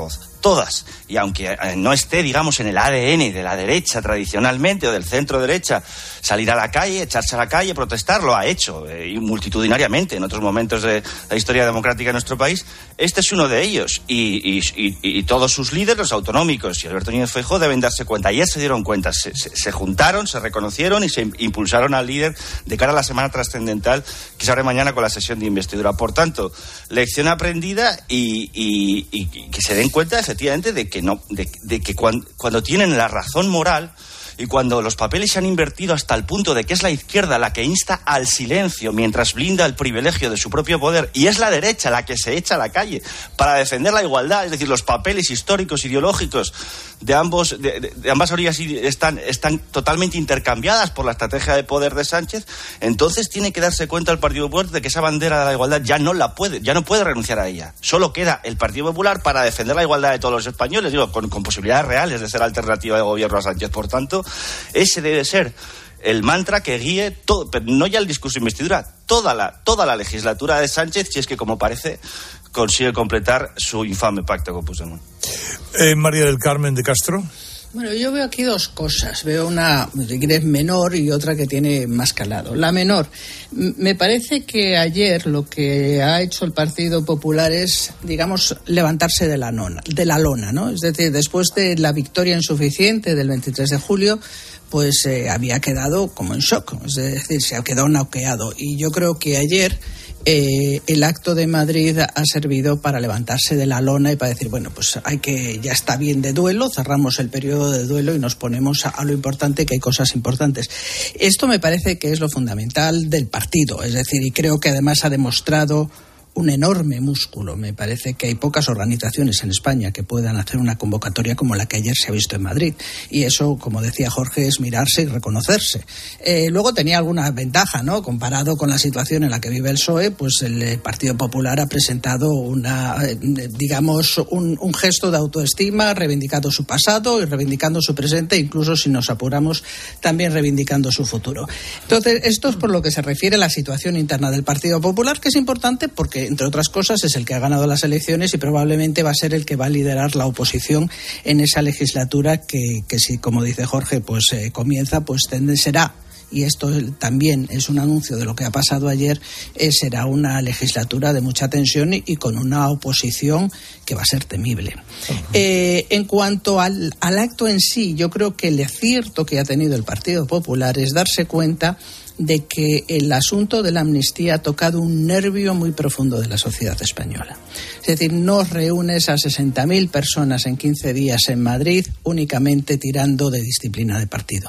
todas. Y aunque no esté, digamos, en el A D N de la derecha tradicionalmente o del centro derecha, salir a la calle, echarse a la calle, protestar, lo ha hecho eh, y multitudinariamente en otros momentos de la historia democrática de nuestro país. Este es uno de ellos y, y, y, y todos sus líderes, los autonómicos y Alberto Núñez Feijóo, deben darse cuenta. Ayer se dieron cuenta, se, se, se juntaron, se reconocieron y se impulsaron al líder de cara a la semana trascendental que se abre mañana con la sesión de investidura. Por tanto, lección aprendida y, y, y que se den cuenta efectivamente de que no, de, de que cuando, cuando tienen la razón moral y cuando los papeles se han invertido hasta el punto de que es la izquierda la que insta al silencio mientras blinda el privilegio de su propio poder y es la derecha la que se echa a la calle para defender la igualdad, es decir, los papeles históricos, ideológicos de ambos de, de, de ambas orillas están, están totalmente intercambiadas por la estrategia de poder de Sánchez, entonces tiene que darse cuenta el Partido Popular de que esa bandera de la igualdad ya no la puede, ya no puede renunciar a ella. Solo queda el Partido Popular para defender la igualdad de todos los españoles, digo, con, con posibilidades reales de ser alternativa de gobierno a Sánchez. Por tanto, ese debe ser el mantra que guíe todo, pero no ya el discurso de investidura, toda la, toda la legislatura de Sánchez, si es que, como parece, consigue completar su infame pacto con Puigdemont. Eh, María del Carmen de Castro. Bueno, yo veo aquí dos cosas. Veo una que es menor y otra que tiene más calado. La menor, me parece que ayer lo que ha hecho el Partido Popular es, digamos, levantarse de la, nona, de la lona, ¿no? Es decir, después de la victoria insuficiente del veintitrés de julio, pues eh, había quedado como en shock. Es decir, se ha quedado nauqueado. Y yo creo que ayer Eh, el acto de Madrid ha servido para levantarse de la lona y para decir, bueno, pues hay que, ya está bien de duelo, cerramos el periodo de duelo y nos ponemos a, a lo importante, que hay cosas importantes. Esto me parece que es lo fundamental del partido, es decir, y creo que además ha demostrado un enorme músculo. Me parece que hay pocas organizaciones en España que puedan hacer una convocatoria como la que ayer se ha visto en Madrid. Y eso, como decía Jorge, es mirarse y reconocerse. Eh, luego tenía alguna ventaja, ¿no? Comparado con la situación en la que vive el P S O E, pues el Partido Popular ha presentado una, eh, digamos, un, un gesto de autoestima, reivindicando su pasado y reivindicando su presente, incluso si nos apuramos, también reivindicando su futuro. Entonces, esto es por lo que se refiere a la situación interna del Partido Popular, que es importante porque, entre otras cosas, es el que ha ganado las elecciones y probablemente va a ser el que va a liderar la oposición en esa legislatura que, que si, como dice Jorge, pues eh, comienza, pues será, y esto también es un anuncio de lo que ha pasado ayer, eh, será una legislatura de mucha tensión y, y con una oposición que va a ser temible. Uh-huh. Eh, en cuanto al, al acto en sí, yo creo que el acierto que ha tenido el Partido Popular es darse cuenta de que el asunto de la amnistía ha tocado un nervio muy profundo de la sociedad española. Es decir, no reúnes a sesenta mil personas en quince días en Madrid únicamente tirando de disciplina de partido.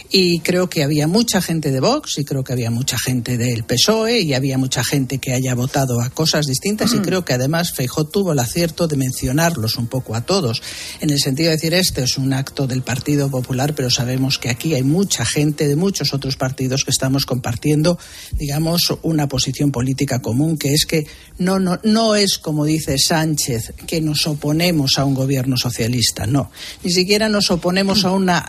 Y creo que había mucha gente de Vox y creo que había mucha gente del P S O E y había mucha gente que haya votado a cosas distintas y creo que además Feijóo tuvo el acierto de mencionarlos un poco a todos, en el sentido de decir, este es un acto del Partido Popular, pero sabemos que aquí hay mucha gente de muchos otros partidos que están Estamos compartiendo, digamos, una posición política común, que es que no, no, no es, como dice Sánchez, que nos oponemos a un gobierno socialista, no. Ni siquiera nos oponemos a una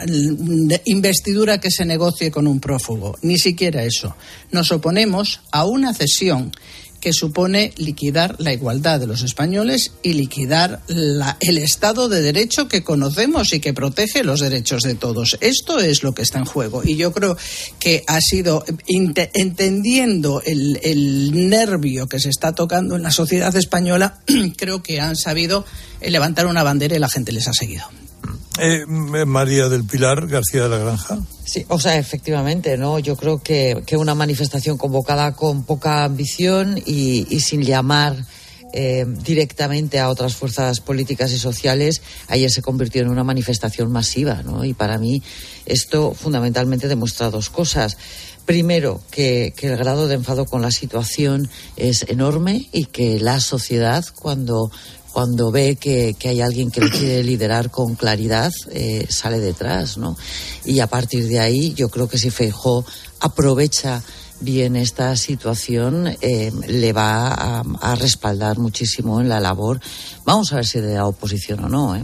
investidura que se negocie con un prófugo, ni siquiera eso. Nos oponemos a una cesión que supone liquidar la igualdad de los españoles y liquidar la, el Estado de Derecho que conocemos y que protege los derechos de todos. Esto es lo que está en juego y yo creo que ha sido, int- entendiendo el, el nervio que se está tocando en la sociedad española, creo que han sabido levantar una bandera y la gente les ha seguido. Eh, María del Pilar García de la Granja. Sí, o sea, efectivamente, ¿no? Yo creo que, que una manifestación convocada con poca ambición y, y sin llamar eh, directamente a otras fuerzas políticas y sociales, ayer se convirtió en una manifestación masiva, ¿no? Y para mí esto fundamentalmente demuestra dos cosas. Primero, que, que el grado de enfado con la situación es enorme y que la sociedad, cuando cuando ve que, que hay alguien que lo quiere liderar con claridad, eh, sale detrás, ¿no? Y a partir de ahí, yo creo que si Feijóo aprovecha bien esta situación, eh, le va a, a respaldar muchísimo en la labor. Vamos a ver si de la oposición o no, ¿eh?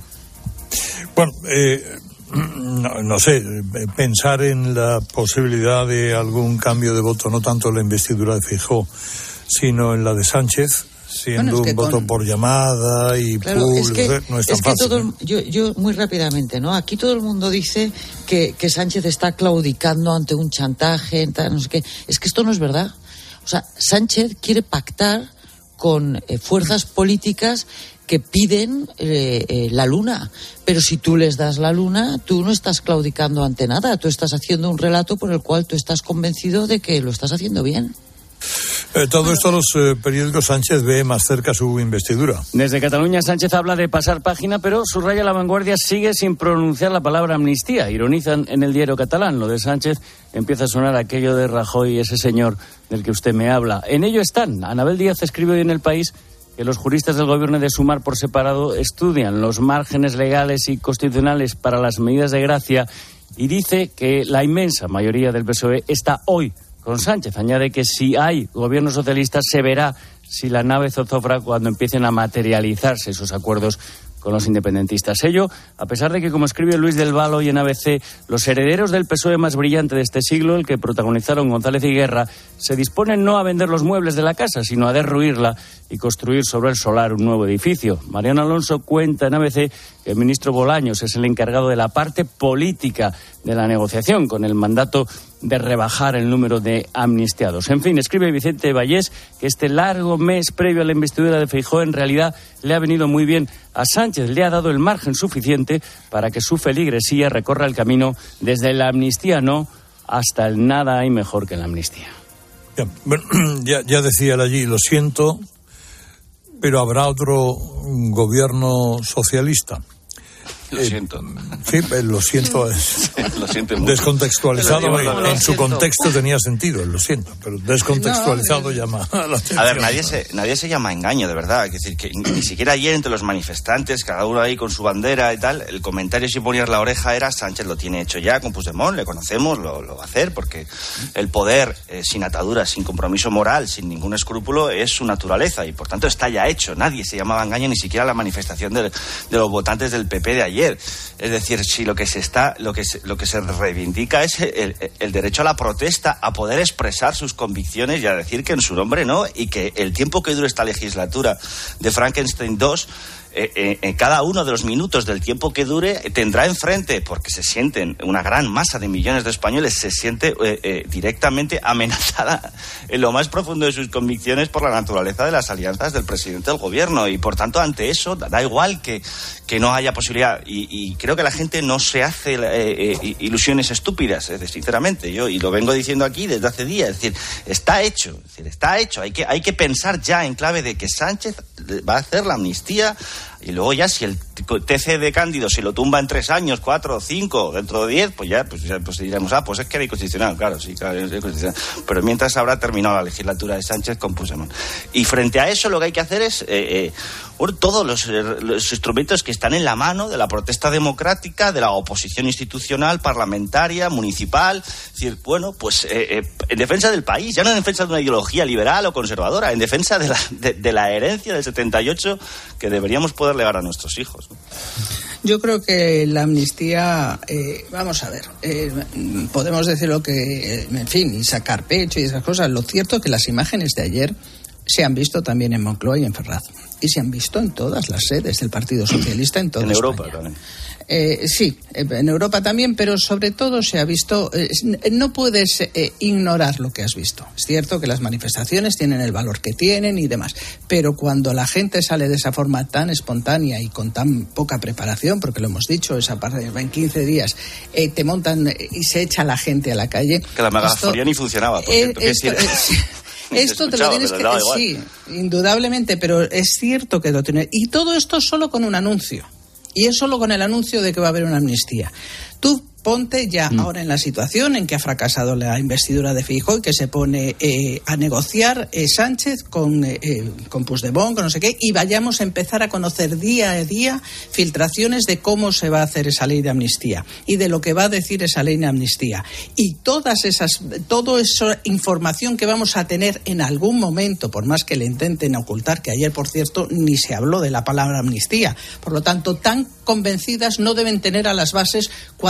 Bueno, eh, no, no sé, pensar en la posibilidad de algún cambio de voto, no tanto en la investidura de Feijóo, sino en la de Sánchez, siendo bueno, es que un voto con... por llamada y claro, público, es que, no es tan es que fácil. todo ¿eh? el, yo, yo, muy rápidamente, ¿no? Aquí todo el mundo dice que, que Sánchez está claudicando ante un chantaje, tal, no sé qué. Es que esto no es verdad. O sea, Sánchez quiere pactar con eh, fuerzas políticas que piden eh, eh, la luna. Pero si tú les das la luna, tú no estás claudicando ante nada. Tú estás haciendo un relato por el cual tú estás convencido de que lo estás haciendo bien. Eh, todo esto los eh, periódicos Sánchez ve más cerca su investidura. Desde Cataluña Sánchez habla de pasar página, pero subraya La Vanguardia sigue sin pronunciar la palabra amnistía. Ironizan en el diario catalán. Lo de Sánchez empieza a sonar aquello de Rajoy, ese señor del que usted me habla. En ello están. Anabel Díaz escribe hoy en El País que los juristas del gobierno de Sumar por separado estudian los márgenes legales y constitucionales para las medidas de gracia y dice que la inmensa mayoría del P S O E está hoy con Sánchez. Añade que si hay gobierno socialista se verá si la nave zozofra cuando empiecen a materializarse esos acuerdos con los independentistas. Ello, a pesar de que, como escribe Luis del Val hoy en A B C, los herederos del P S O E más brillante de este siglo, el que protagonizaron González y Guerra, se disponen no a vender los muebles de la casa, sino a derruirla y construir sobre el solar un nuevo edificio. Mariano Alonso cuenta en A B C que el ministro Bolaños es el encargado de la parte política de la negociación, con el mandato de rebajar el número de amnistiados. En fin, escribe Vicente Vallés que este largo mes previo a la investidura de Feijóo en realidad le ha venido muy bien a Sánchez, le ha dado el margen suficiente para que su feligresía recorra el camino desde la amnistía no hasta el nada hay mejor que la amnistía. Ya, bueno, ya, ya decía él allí, lo siento, pero habrá otro gobierno socialista. Lo siento. Sí, lo siento es lo siento mucho. Descontextualizado, en, en su contexto tenía sentido, lo siento, pero descontextualizado no, llama a la atención. A ver, nadie se, nadie se llama a engaño, de verdad. Es decir, que ni siquiera ayer entre los manifestantes, cada uno ahí con su bandera y tal, el comentario sin poner la oreja era: Sánchez lo tiene hecho ya con Puigdemont, le conocemos, lo, lo va a hacer, porque el poder eh, sin ataduras, sin compromiso moral, sin ningún escrúpulo, es su naturaleza y por tanto está ya hecho. Nadie se llamaba a engaño, ni siquiera la manifestación de, de los votantes del P P de ayer. Es decir, si lo que se está, lo que se, lo que se reivindica es el, el derecho a la protesta, a poder expresar sus convicciones y a decir que en su nombre no, y que el tiempo que dure esta legislatura de Frankenstein dos, eh, eh, en cada uno de los minutos del tiempo que dure, tendrá enfrente, porque se sienten, una gran masa de millones de españoles se siente eh, eh, directamente amenazada en lo más profundo de sus convicciones por la naturaleza de las alianzas del presidente del gobierno, y por tanto ante eso da igual que, que no haya posibilidad, y, y creo que la gente no se hace eh, eh, ilusiones estúpidas, eh, sinceramente, yo, y lo vengo diciendo aquí desde hace días, es decir, está hecho, es decir, está hecho, hay que, hay que pensar ya en clave de que Sánchez va a hacer la amnistía. Y luego ya si el T C de Cándido se lo tumba en tres años, cuatro, cinco, dentro de diez, pues ya, pues ya pues diremos, ah, pues es que era inconstitucional, claro, sí, claro, es inconstitucional. Pero mientras habrá terminado la legislatura de Sánchez con Puigdemont. Y frente a eso lo que hay que hacer es eh, eh, bueno, todos los, los instrumentos que están en la mano de la protesta democrática, de la oposición institucional, parlamentaria, municipal, es decir, bueno, pues eh, eh, en defensa del país, ya no en defensa de una ideología liberal o conservadora, en defensa de la, de, de la herencia del setenta y ocho que deberíamos poder legar a nuestros hijos, ¿no? Yo creo que la amnistía, eh, vamos a ver, eh, podemos decir lo que, en fin, y sacar pecho y esas cosas. Lo cierto es que las imágenes de ayer se han visto también en Moncloa y en Ferraz. Y se han visto en todas las sedes del Partido Socialista en toda En España. Europa también. Eh, sí, en Europa también, pero sobre todo se ha visto, eh, no puedes eh, ignorar lo que has visto. Es cierto que las manifestaciones tienen el valor que tienen y demás, pero cuando la gente sale de esa forma tan espontánea y con tan poca preparación, porque lo hemos dicho, esa parte en quince días, eh, te montan y se echa la gente a la calle. Que la megafonía ni funcionaba, por cierto. Eh, esto, eh, sí. Esto te lo tienes que decir, sí, indudablemente, pero es cierto que lo tienes. Y todo esto solo con un anuncio. Y es solo con el anuncio de que va a haber una amnistía. Tú ponte ya mm. ahora en la situación en que ha fracasado la investidura de Feijóo y que se pone eh, a negociar eh, Sánchez con, eh, con Puigdemont, con no sé qué, y vayamos a empezar a conocer día a día filtraciones de cómo se va a hacer esa ley de amnistía y de lo que va a decir esa ley de amnistía. Y todas esas, toda esa información que vamos a tener en algún momento, por más que le intenten ocultar, que ayer, por cierto, ni se habló de la palabra amnistía. Por lo tanto, tan convencidas no deben tener a las bases cuando no son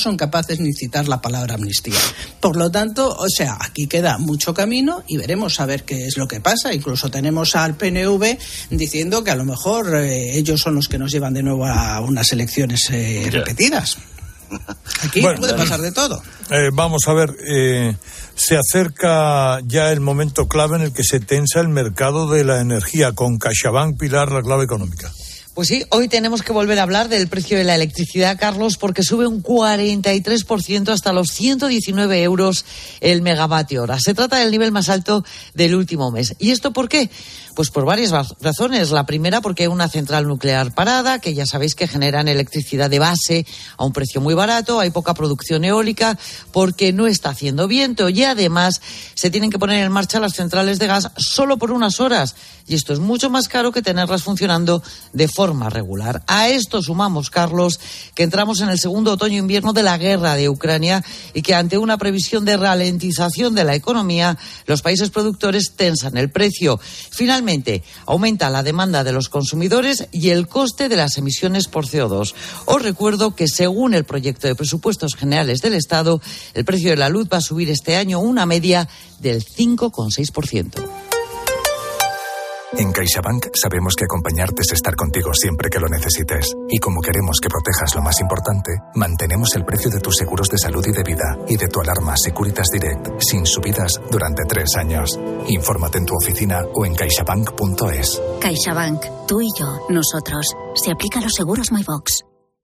son capaces ni citar la palabra amnistía. Por lo tanto, o sea, aquí queda mucho camino y veremos a ver qué es lo que pasa. Incluso tenemos al P N V diciendo que a lo mejor eh, ellos son los que nos llevan de nuevo a unas elecciones eh, repetidas. Aquí bueno, puede pasar de todo. Eh, vamos a ver, eh, se acerca ya el momento clave en el que se tensa el mercado de la energía. Con CaixaBank, Pilar, la clave económica. Pues sí, hoy tenemos que volver a hablar del precio de la electricidad, Carlos, porque sube un cuarenta y tres por ciento hasta los ciento diecinueve euros el megavatio hora. Se trata del nivel más alto del último mes. ¿Y esto por qué? Pues por varias razones. La primera, porque hay una central nuclear parada, que ya sabéis que generan electricidad de base a un precio muy barato, hay poca producción eólica, porque no está haciendo viento y además se tienen que poner en marcha las centrales de gas solo por unas horas. Y esto es mucho más caro que tenerlas funcionando de forma regular. A esto sumamos, Carlos, que entramos en el segundo otoño-invierno de la guerra de Ucrania y que ante una previsión de ralentización de la economía, los países productores tensan el precio. Finalmente, aumenta la demanda de los consumidores y el coste de las emisiones por C O dos. Os recuerdo que según el proyecto de presupuestos generales del Estado, el precio de la luz va a subir este año una media del cinco coma seis por ciento. En CaixaBank sabemos que acompañarte es estar contigo siempre que lo necesites. Y como queremos que protejas lo más importante, mantenemos el precio de tus seguros de salud y de vida y de tu alarma Securitas Direct sin subidas durante tres años. Infórmate en tu oficina o en caixabank punto es. CaixaBank. Tú y yo. Nosotros. Se aplica a los seguros MyBox.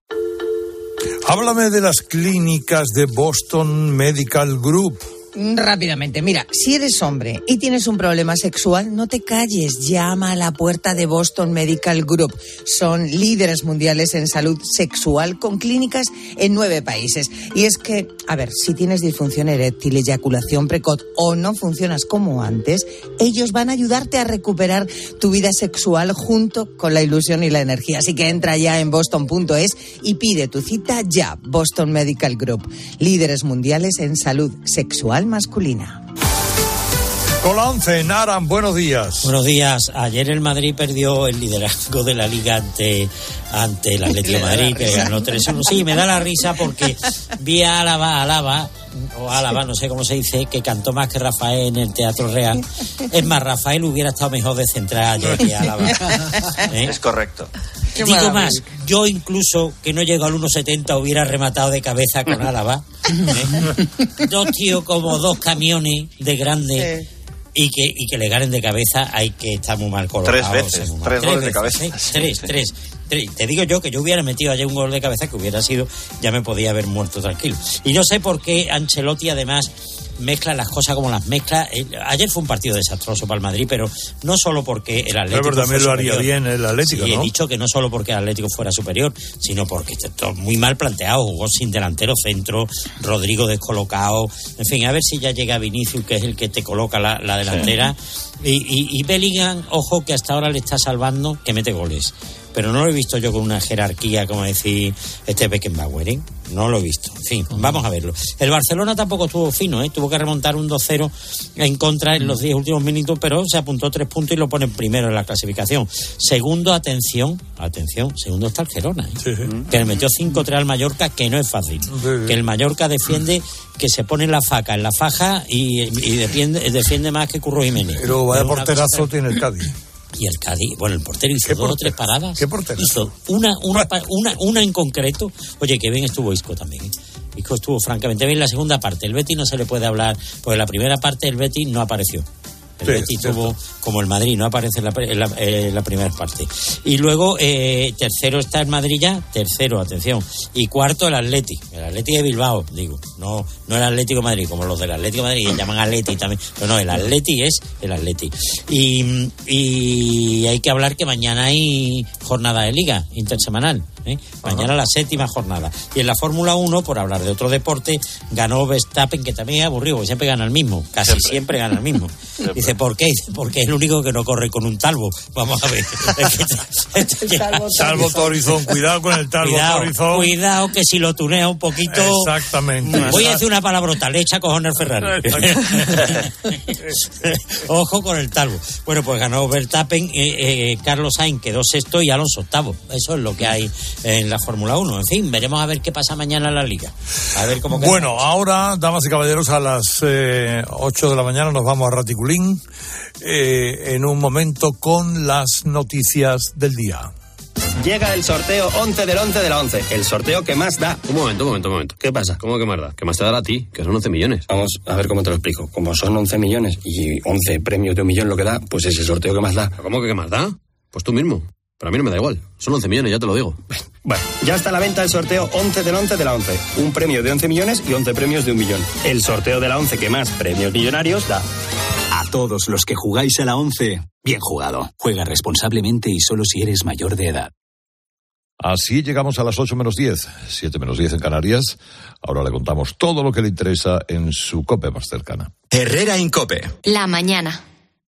Háblame de las clínicas de Boston Medical Group. Rápidamente, mira, si eres hombre y tienes un problema sexual, no te calles, llama a la puerta de Boston Medical Group. Son líderes mundiales en salud sexual con clínicas en nueve países. Y es que, a ver, si tienes disfunción eréctil, eyaculación precoz o no funcionas como antes, ellos van a ayudarte a recuperar tu vida sexual junto con la ilusión y la energía. Así que entra ya en boston punto es y pide tu cita ya. Boston Medical Group, líderes mundiales en salud sexual masculina. Con la once, Naran, buenos días. Buenos días. Ayer el Madrid perdió el liderazgo de la Liga ante, ante el Atlético de Madrid, que ganó tres uno. Sí, me da la risa porque vi a Álava, Álava, o Álava, no sé cómo se dice, que cantó más que Rafael en el Teatro Real. Es más, Rafael hubiera estado mejor de central ayer que Álava. ¿Eh? Es correcto. Digo maravilla. Más, yo incluso, que no llego al uno setenta, hubiera rematado de cabeza con Álava. ¿Eh? Dos tíos como dos camiones de grande. Sí. Y que, y que le ganen de cabeza, hay que estar muy mal colocados. Tres veces, mal. tres, tres goles veces, de cabeza. ¿eh? Tres, sí. tres, tres. Te digo yo que yo hubiera metido ayer un gol de cabeza que hubiera sido, ya me podía haber muerto tranquilo. Y no sé por qué Ancelotti además mezcla las cosas como las mezcla. Ayer fue un partido desastroso para el Madrid, pero no solo porque el Atlético pero también lo haría bien el Atlético, sí, ¿no? He dicho que no solo porque el Atlético fuera superior, sino porque está muy mal planteado, jugó sin delantero centro, Rodrigo descolocado, en fin, a ver si ya llega Vinicius, que es el que te coloca la, la delantera, sí. y, y, y Bellingham, ojo, que hasta ahora le está salvando, que mete goles. Pero no lo he visto yo con una jerarquía, como decir este Beckenbauer, ¿eh? No lo he visto. En fin, uh-huh. Vamos a verlo. El Barcelona tampoco estuvo fino, ¿eh? Tuvo que remontar un dos cero en contra en los diez últimos minutos, pero se apuntó tres puntos y lo pone primero en la clasificación. Segundo, atención, atención, segundo está el Girona, ¿eh? Sí, sí. Que le metió cinco tres al Mallorca, que no es fácil. Sí, sí. Que el Mallorca defiende, que se pone la faca en la faja y, y defiende, defiende más que Curro Jiménez. Pero vaya porterazo cosa... tiene el Cádiz. Y el Cádiz, bueno, el portero hizo dos o tres paradas. ¿Qué portero? Hizo una, una, una, una en concreto. Oye, que bien estuvo Isco también, ¿eh? Isco estuvo francamente bien la segunda parte. El Betis no se le puede hablar, porque la primera parte el Betis no apareció. El sí, Betis tuvo, como el Madrid, no aparece en la, en la, en la primera parte. Y luego, eh, tercero está el Madrid ya, tercero, atención. Y cuarto el Atleti, el Atleti de Bilbao, digo. No, no el Atlético de Madrid, como los del Atlético de Madrid, que llaman Atleti también. Pero no, el Atleti es el Atleti. Y, y hay que hablar que mañana hay jornada de Liga intersemanal. ¿eh? Mañana Ajá. la séptima jornada. Y en la Fórmula uno, por hablar de otro deporte, ganó Verstappen, que también es aburrido, porque siempre gana el mismo. Casi siempre, siempre gana el mismo. Siempre. Dice, ¿por qué? Porque es el único que no corre con un talbo. Vamos a ver. Talbo Torizón, cuidado con el Talbo cuidado, Torizón. Cuidado que si lo tunea un poquito. Exactamente. Voy a decir una palabrota, le echa cojones al Ferrari. Ojo con el Talbo. Bueno, pues ganó Verstappen, eh, eh, Carlos Sainz quedó sexto y Alonso octavo. Eso es lo que hay en la Fórmula uno. En fin, veremos a ver qué pasa mañana en la Liga. A ver cómo queda. Bueno, ahora, damas y caballeros, a las eh, ocho de la mañana nos vamos a Raticulín eh, en un momento con las noticias del día. Llega el sorteo once del once de la once, el sorteo que más da. Un momento, un momento, un momento. ¿Qué pasa? ¿Cómo que más da? ¿Qué más te dará a ti? Que son once millones. Vamos a ver cómo te lo explico. Como son once millones y once premios de un millón lo que da, pues es el sorteo que más da. ¿Cómo que qué más da? Pues tú mismo. Pero a mí no me da igual. Son once millones, ya te lo digo. Bueno, ya está a la venta el sorteo once del once de la once. Un premio de once millones y once premios de un millón. El sorteo de la once que más premios millonarios da. A todos los que jugáis a la once, bien jugado. Juega responsablemente y solo si eres mayor de edad. Así llegamos a las ocho menos diez, siete menos diez en Canarias. Ahora le contamos todo lo que le interesa en su COPE más cercana. Herrera en COPE. La mañana.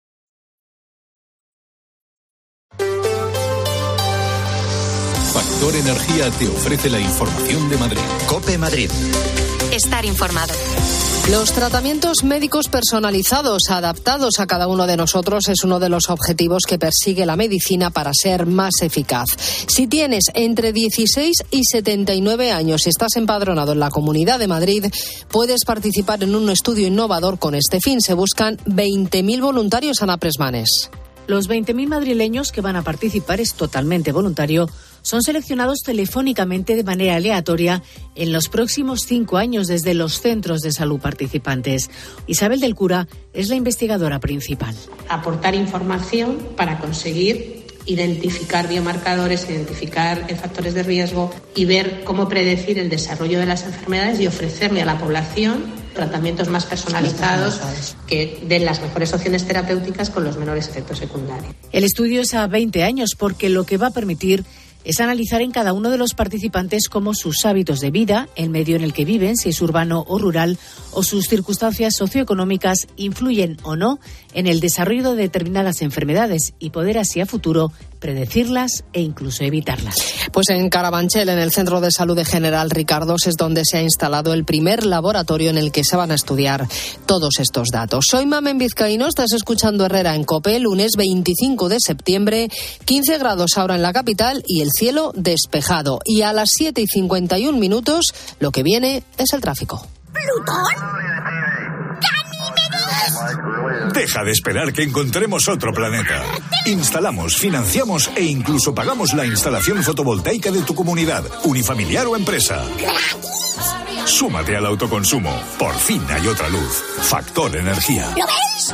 Factor Energía te ofrece la información de Madrid. COPE Madrid. Estar informado. Los tratamientos médicos personalizados, adaptados a cada uno de nosotros, es uno de los objetivos que persigue la medicina para ser más eficaz. Si tienes entre dieciséis y setenta y nueve años y estás empadronado en la Comunidad de Madrid, puedes participar en un estudio innovador con este fin. Se buscan veinte mil voluntarios, Ana Presmanes. Los veinte mil madrileños que van a participar, es totalmente voluntario, son seleccionados telefónicamente de manera aleatoria en los próximos cinco años desde los centros de salud participantes. Isabel del Cura es la investigadora principal. Aportar información para conseguir identificar biomarcadores, identificar factores de riesgo y ver cómo predecir el desarrollo de las enfermedades y ofrecerle a la población tratamientos más personalizados que den las mejores opciones terapéuticas con los menores efectos secundarios. El estudio es a veinte años porque lo que va a permitir es analizar en cada uno de los participantes cómo sus hábitos de vida, el medio en el que viven, si es urbano o rural, o sus circunstancias socioeconómicas influyen o no en el desarrollo de determinadas enfermedades y poder así a futuro predecirlas e incluso evitarlas. Pues en Carabanchel, en el Centro de Salud de General Ricardos, es donde se ha instalado el primer laboratorio en el que se van a estudiar todos estos datos. Soy Mamen Vizcaíno, estás escuchando Herrera en COPE, lunes veinticinco de septiembre, quince grados ahora en la capital y el cielo despejado. Y a las siete y cincuenta y un minutos, lo que viene es el tráfico. ¿Plutón? Deja de esperar que encontremos otro planeta. Instalamos, financiamos e incluso pagamos la instalación fotovoltaica de tu comunidad, unifamiliar o empresa. Súmate al autoconsumo. Por fin hay otra luz. Factor Energía. ¿Lo ves?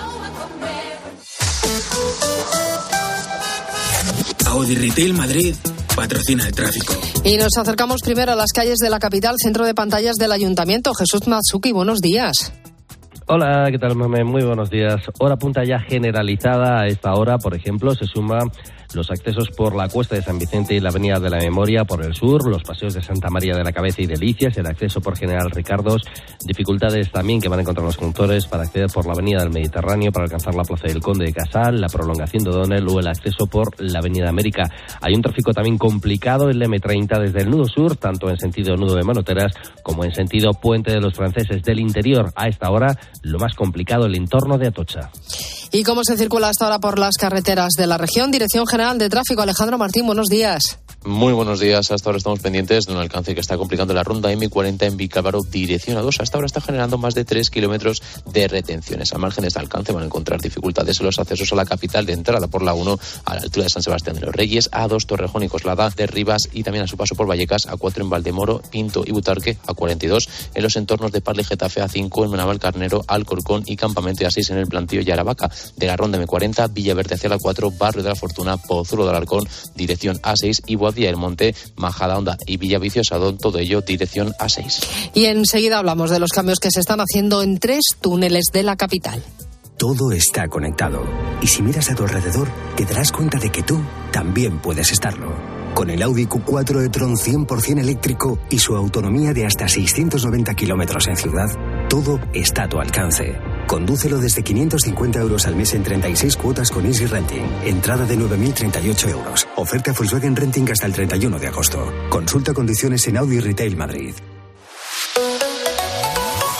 Audi Retail Madrid patrocina el tráfico. Y nos acercamos primero a las calles de la capital, centro de pantallas del Ayuntamiento. Jesús Matsuki, buenos días. Hola, ¿qué tal, Mame? Muy buenos días. Hora punta ya generalizada. A esta hora, por ejemplo, se suma los accesos por la Cuesta de San Vicente y la Avenida de la Memoria por el sur, los paseos de Santa María de la Cabeza y Delicias, el acceso por General Ricardos, dificultades también que van a encontrar los conductores para acceder por la Avenida del Mediterráneo para alcanzar la Plaza del Conde de Casal, la prolongación de O'Donnell o el acceso por la Avenida América. Hay un tráfico también complicado en la eme treinta desde el nudo sur, tanto en sentido nudo de Manoteras como en sentido Puente de los Franceses del interior. A esta hora, lo más complicado, el entorno de Atocha. ¿Y cómo se circula hasta ahora por las carreteras de la región? Dirección General de Tráfico, Alejandro Martín, buenos días. Muy buenos días. Hasta ahora estamos pendientes de un alcance que está complicando la ronda eme cuarenta en Vicálvaro, dirección a dos. Hasta ahora está generando más de tres kilómetros de retenciones. A margen de este alcance van a encontrar dificultades en los accesos a la capital de entrada por la uno a la altura de San Sebastián de los Reyes, a dos Torrejón y Coslada, de Rivas y también a su paso por Vallecas, a cuatro en Valdemoro, Pinto y Butarque, a cuarenta y dos en los entornos de Parla y Getafe, a cinco en Navalcarnero, Alcorcón y Campamento, y a seis en el Plantío y Aravaca. De la ronda eme cuarenta, Villaverde hacia la cuatro, Barrio de la Fortuna, Pozuelo de Alarcón, dirección a seis, y Boadilla del Monte, Majadahonda y Villaviciosa, todo ello dirección a seis. Y enseguida hablamos de los cambios que se están haciendo en tres túneles de la capital. Todo está conectado. Y si miras a tu alrededor, te darás cuenta de que tú también puedes estarlo. Con el Audi cu cuatro e-tron cien por ciento eléctrico y su autonomía de hasta seiscientos noventa kilómetros en ciudad, todo está a tu alcance. Condúcelo desde quinientos cincuenta euros al mes en treinta y seis cuotas con Easy Renting. Entrada de nueve mil treinta y ocho euros. Oferta Volkswagen Renting hasta el treinta y uno de agosto. Consulta condiciones en Audi Retail Madrid.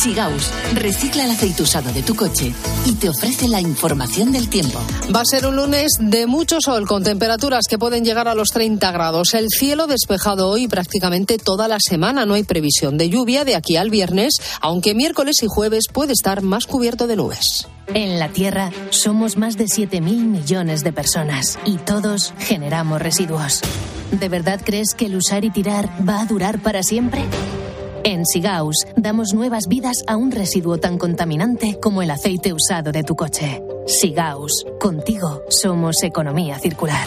Sigaus recicla el aceite usado de tu coche y te ofrece la información del tiempo. Va a ser un lunes de mucho sol, con temperaturas que pueden llegar a los treinta grados. El cielo despejado hoy prácticamente toda la semana. No hay previsión de lluvia de aquí al viernes, aunque miércoles y jueves puede estar más cubierto de nubes. En la Tierra somos más de siete mil millones de personas y todos generamos residuos. ¿De verdad crees que el usar y tirar va a durar para siempre? En Sigaus damos nuevas vidas a un residuo tan contaminante como el aceite usado de tu coche. Sigaus, contigo somos economía circular.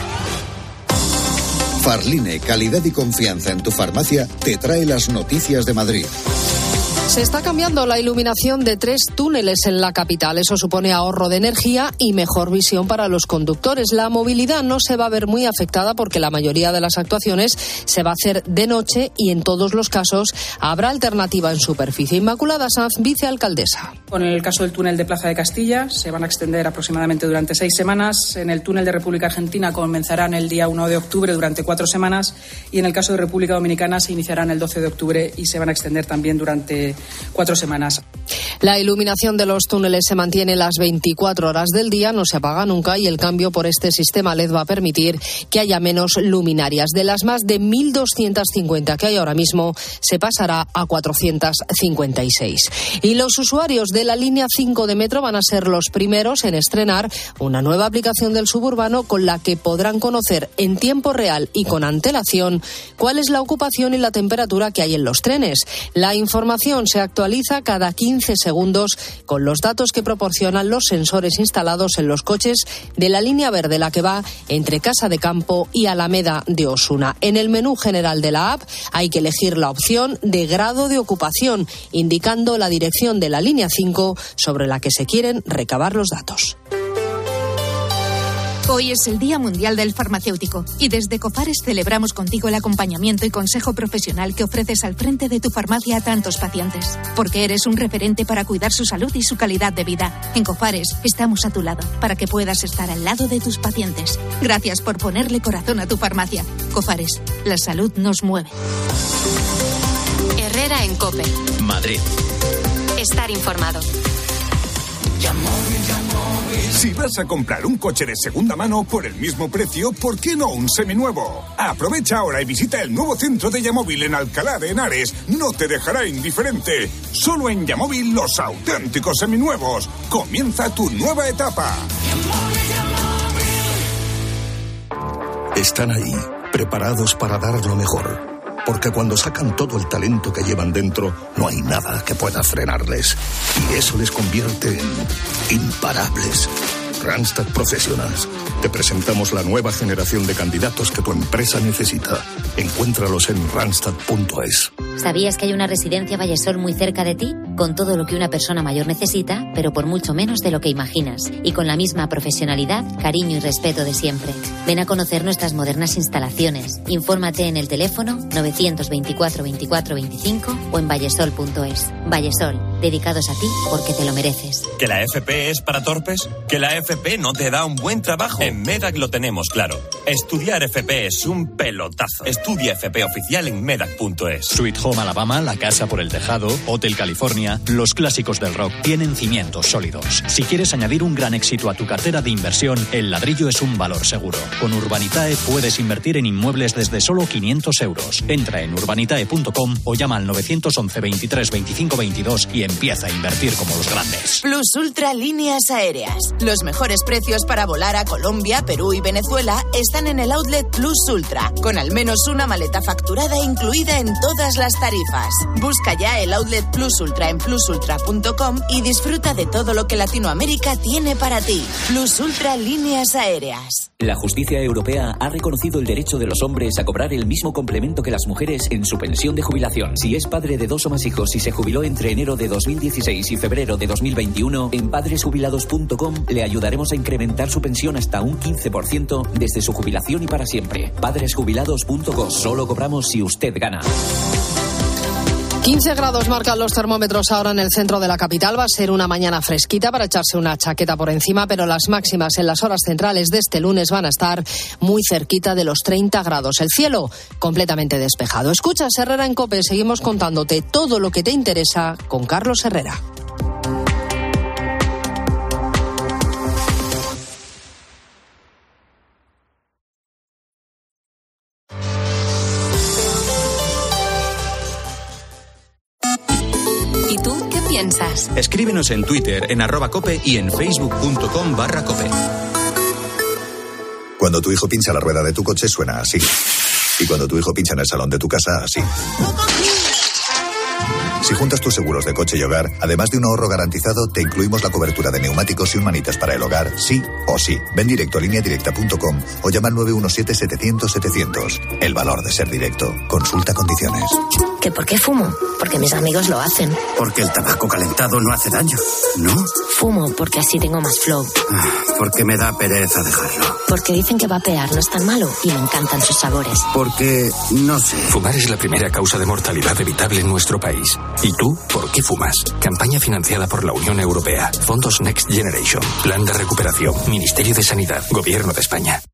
Farline, calidad y confianza en tu farmacia, te trae las noticias de Madrid. Se está cambiando la iluminación de tres túneles en la capital. Eso supone ahorro de energía y mejor visión para los conductores. La movilidad no se va a ver muy afectada porque la mayoría de las actuaciones se va a hacer de noche y en todos los casos habrá alternativa en superficie. Inmaculada Sanz, vicealcaldesa. Con el caso del túnel de Plaza de Castilla, se van a extender aproximadamente durante seis semanas. En el túnel de República Argentina comenzarán el día uno de octubre durante cuatro semanas. Y en el caso de República Dominicana se iniciarán el doce de octubre y se van a extender también durante cuatro semanas. La iluminación de los túneles se mantiene las veinticuatro horas del día, no se apaga nunca, y el cambio por este sistema L E D va a permitir que haya menos luminarias. De las más de mil doscientas cincuenta que hay ahora mismo, se pasará a cuatrocientas cincuenta y seis. Y los usuarios de la línea cinco de metro van a ser los primeros en estrenar una nueva aplicación del suburbano con la que podrán conocer en tiempo real y con antelación cuál es la ocupación y la temperatura que hay en los trenes. La información se actualiza cada quince segundos con los datos que proporcionan los sensores instalados en los coches de la línea verde, la que va entre Casa de Campo y Alameda de Osuna. En el menú general de la app hay que elegir la opción de grado de ocupación, indicando la dirección de la línea cinco sobre la que se quieren recabar los datos. Hoy es el Día Mundial del Farmacéutico y desde Cofares celebramos contigo el acompañamiento y consejo profesional que ofreces al frente de tu farmacia a tantos pacientes, porque eres un referente para cuidar su salud y su calidad de vida. En Cofares estamos a tu lado para que puedas estar al lado de tus pacientes. Gracias por ponerle corazón a tu farmacia. Cofares, la salud nos mueve. Herrera en COPE. Madrid. Estar informado. Si vas a comprar un coche de segunda mano por el mismo precio, ¿por qué no un seminuevo? Aprovecha ahora y visita el nuevo centro de Yamóvil en Alcalá de Henares. No te dejará indiferente. Solo en Yamóvil los auténticos seminuevos. Comienza tu nueva etapa. Están ahí, preparados para dar lo mejor. Porque cuando sacan todo el talento que llevan dentro, no hay nada que pueda frenarles. Y eso les convierte en imparables. Randstad Professionals. Te presentamos la nueva generación de candidatos que tu empresa necesita. Encuéntralos en randstad punto es. ¿Sabías que hay una residencia Vallesol muy cerca de ti? Con todo lo que una persona mayor necesita, pero por mucho menos de lo que imaginas. Y con la misma profesionalidad, cariño y respeto de siempre. Ven a conocer nuestras modernas instalaciones. Infórmate en el teléfono novecientos veinticuatro veinticuatro veinticinco o en vallesol punto es. Vallesol, dedicados a ti porque te lo mereces. ¿Que la F P es para torpes? ¿Que la F P no te da un buen trabajo? En Medac lo tenemos claro. Estudiar F P es un pelotazo. Estudia F P oficial en medac punto es. Sweet Home Alabama, La Casa por el Tejado, Hotel California, los clásicos del rock tienen cimientos sólidos. Si quieres añadir un gran éxito a tu cartera de inversión, el ladrillo es un valor seguro. Con Urbanitae puedes invertir en inmuebles desde solo quinientos euros. Entra en urbanitae punto com o llama al nueve once veintitrés veinticinco veintidós y empieza a invertir como los grandes. Plus Ultra Líneas Aéreas. Los mejores precios para volar a Colombia, Perú y Venezuela están en el Outlet Plus Ultra, con al menos una maleta facturada incluida en todas las tarifas. Busca ya el Outlet Plus Ultra en plus ultra punto com y disfruta de todo lo que Latinoamérica tiene para ti. Plus Ultra Líneas Aéreas. La justicia europea ha reconocido el derecho de los hombres a cobrar el mismo complemento que las mujeres en su pensión de jubilación. Si es padre de dos o más hijos y se jubiló entre enero de dos mil dieciséis y febrero de dos mil veintiuno, en padres jubilados punto com le ayudaremos a incrementar su pensión hasta un quince por ciento desde su jubilación y para siempre. padres jubilados punto com. Solo cobramos si usted gana. quince grados marcan los termómetros ahora en el centro de la capital. Va a ser una mañana fresquita para echarse una chaqueta por encima, pero las máximas en las horas centrales de este lunes van a estar muy cerquita de los treinta grados. El cielo completamente despejado. Escuchas Herrera en COPE. Seguimos contándote todo lo que te interesa con Carlos Herrera. Piensas. Escríbenos en Twitter, en arroba cope y en facebook.com barra cope. Cuando tu hijo pincha la rueda de tu coche suena así. Y cuando tu hijo pincha en el salón de tu casa, así. Si juntas tus seguros de coche y hogar, además de un ahorro garantizado, te incluimos la cobertura de neumáticos y un manitas para el hogar, sí o sí. Ven directo a línea directa punto com o llama al nueve uno siete, setecientos, setecientos. El valor de ser directo. Consulta condiciones. ¿Que por qué fumo? Porque mis amigos lo hacen. Porque el tabaco calentado no hace daño, ¿no? Fumo porque así tengo más flow. Porque me da pereza dejarlo. Porque dicen que vapear no es tan malo y me encantan sus sabores. Porque, no sé. Fumar es la primera causa de mortalidad evitable en nuestro país. ¿Y tú, por qué fumas? Campaña financiada por la Unión Europea. Fondos Next Generation. Plan de recuperación. Ministerio de Sanidad. Gobierno de España.